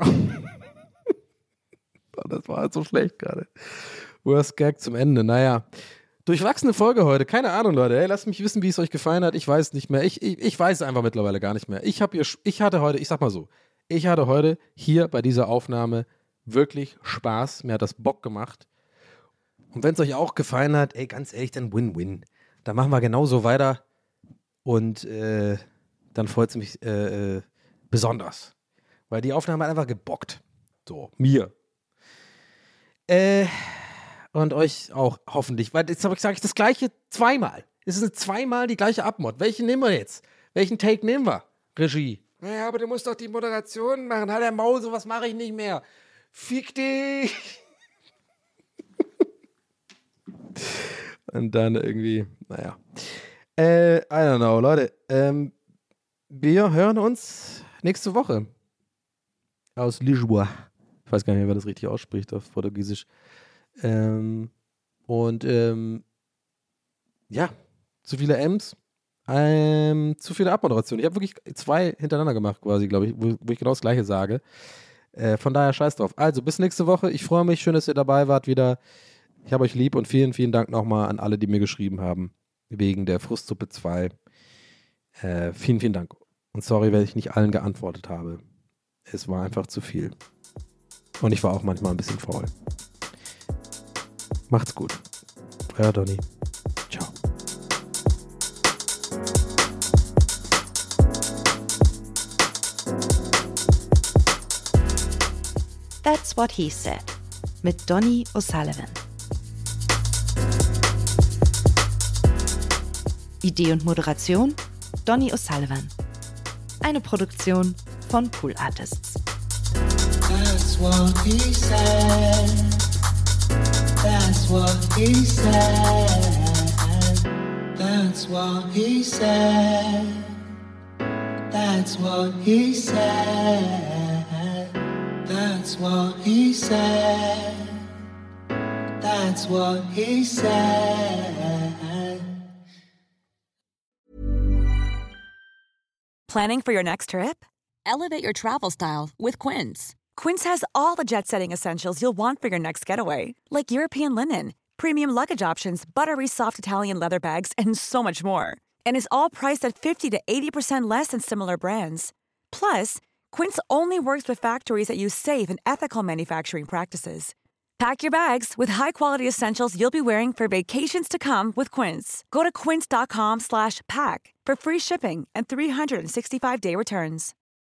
Das war halt so schlecht gerade. Worst Gag zum Ende. Naja, durchwachsene Folge heute. Keine Ahnung, Leute. Hey, lasst mich wissen, wie es euch gefallen hat. Ich weiß es nicht mehr. Ich, ich, ich weiß es einfach mittlerweile gar nicht mehr. Ich, hab hier, ich hatte heute, ich sag mal so, ich hatte heute hier bei dieser Aufnahme wirklich Spaß. Mir hat das Bock gemacht. Und wenn es euch auch gefallen hat, ey, ganz ehrlich, dann Win-Win. Dann machen wir genauso weiter. Und äh, dann freut es mich äh, äh, besonders. Weil die Aufnahme hat einfach gebockt. So, mir. Äh, und euch auch hoffentlich. Weil jetzt sage ich das Gleiche zweimal. Es ist zweimal die gleiche Abmod. Welchen nehmen wir jetzt? Welchen Take nehmen wir? Regie. Naja, aber du musst doch die Moderation machen. Halt der Maul, sowas mache ich nicht mehr. Fick dich! Und dann irgendwie, naja. Äh, I don't know, Leute. Ähm, wir hören uns nächste Woche. Aus Lisboa. Ich weiß gar nicht mehr, wer das richtig ausspricht auf Portugiesisch. Ähm, und ähm, ja, zu viele M's. Ähm, zu viele Abmoderationen. Ich habe wirklich zwei hintereinander gemacht, quasi, glaube ich, wo, wo ich genau das Gleiche sage. Äh, von daher scheiß drauf. Also, bis nächste Woche. Ich freue mich. Schön, dass ihr dabei wart wieder. Ich habe euch lieb und vielen, vielen Dank nochmal an alle, die mir geschrieben haben. Wegen der Frustsuppe zwei. Äh, vielen, vielen Dank. Und sorry, wenn ich nicht allen geantwortet habe. Es war einfach zu viel. Und ich war auch manchmal ein bisschen faul. Macht's gut. Euer Donny. Ciao. That's What He Said mit Donny O'Sullivan. Idee und Moderation Donny O'Sullivan. Eine Produktion von Pool Artists. That's what he said. That's what he said. That's what he said. That's what he said. That's what he said. That's what he said. Planning for your next trip? Elevate your travel style with Quince. Quince has all the jet-setting essentials you'll want for your next getaway, like European linen, premium luggage options, buttery soft Italian leather bags, and so much more. And is all priced at fifty to eighty percent less than similar brands. Plus, Quince only works with factories that use safe and ethical manufacturing practices. Pack your bags with high-quality essentials you'll be wearing for vacations to come with Quince. Go to quince.com slash pack for free shipping and three sixty-five day returns.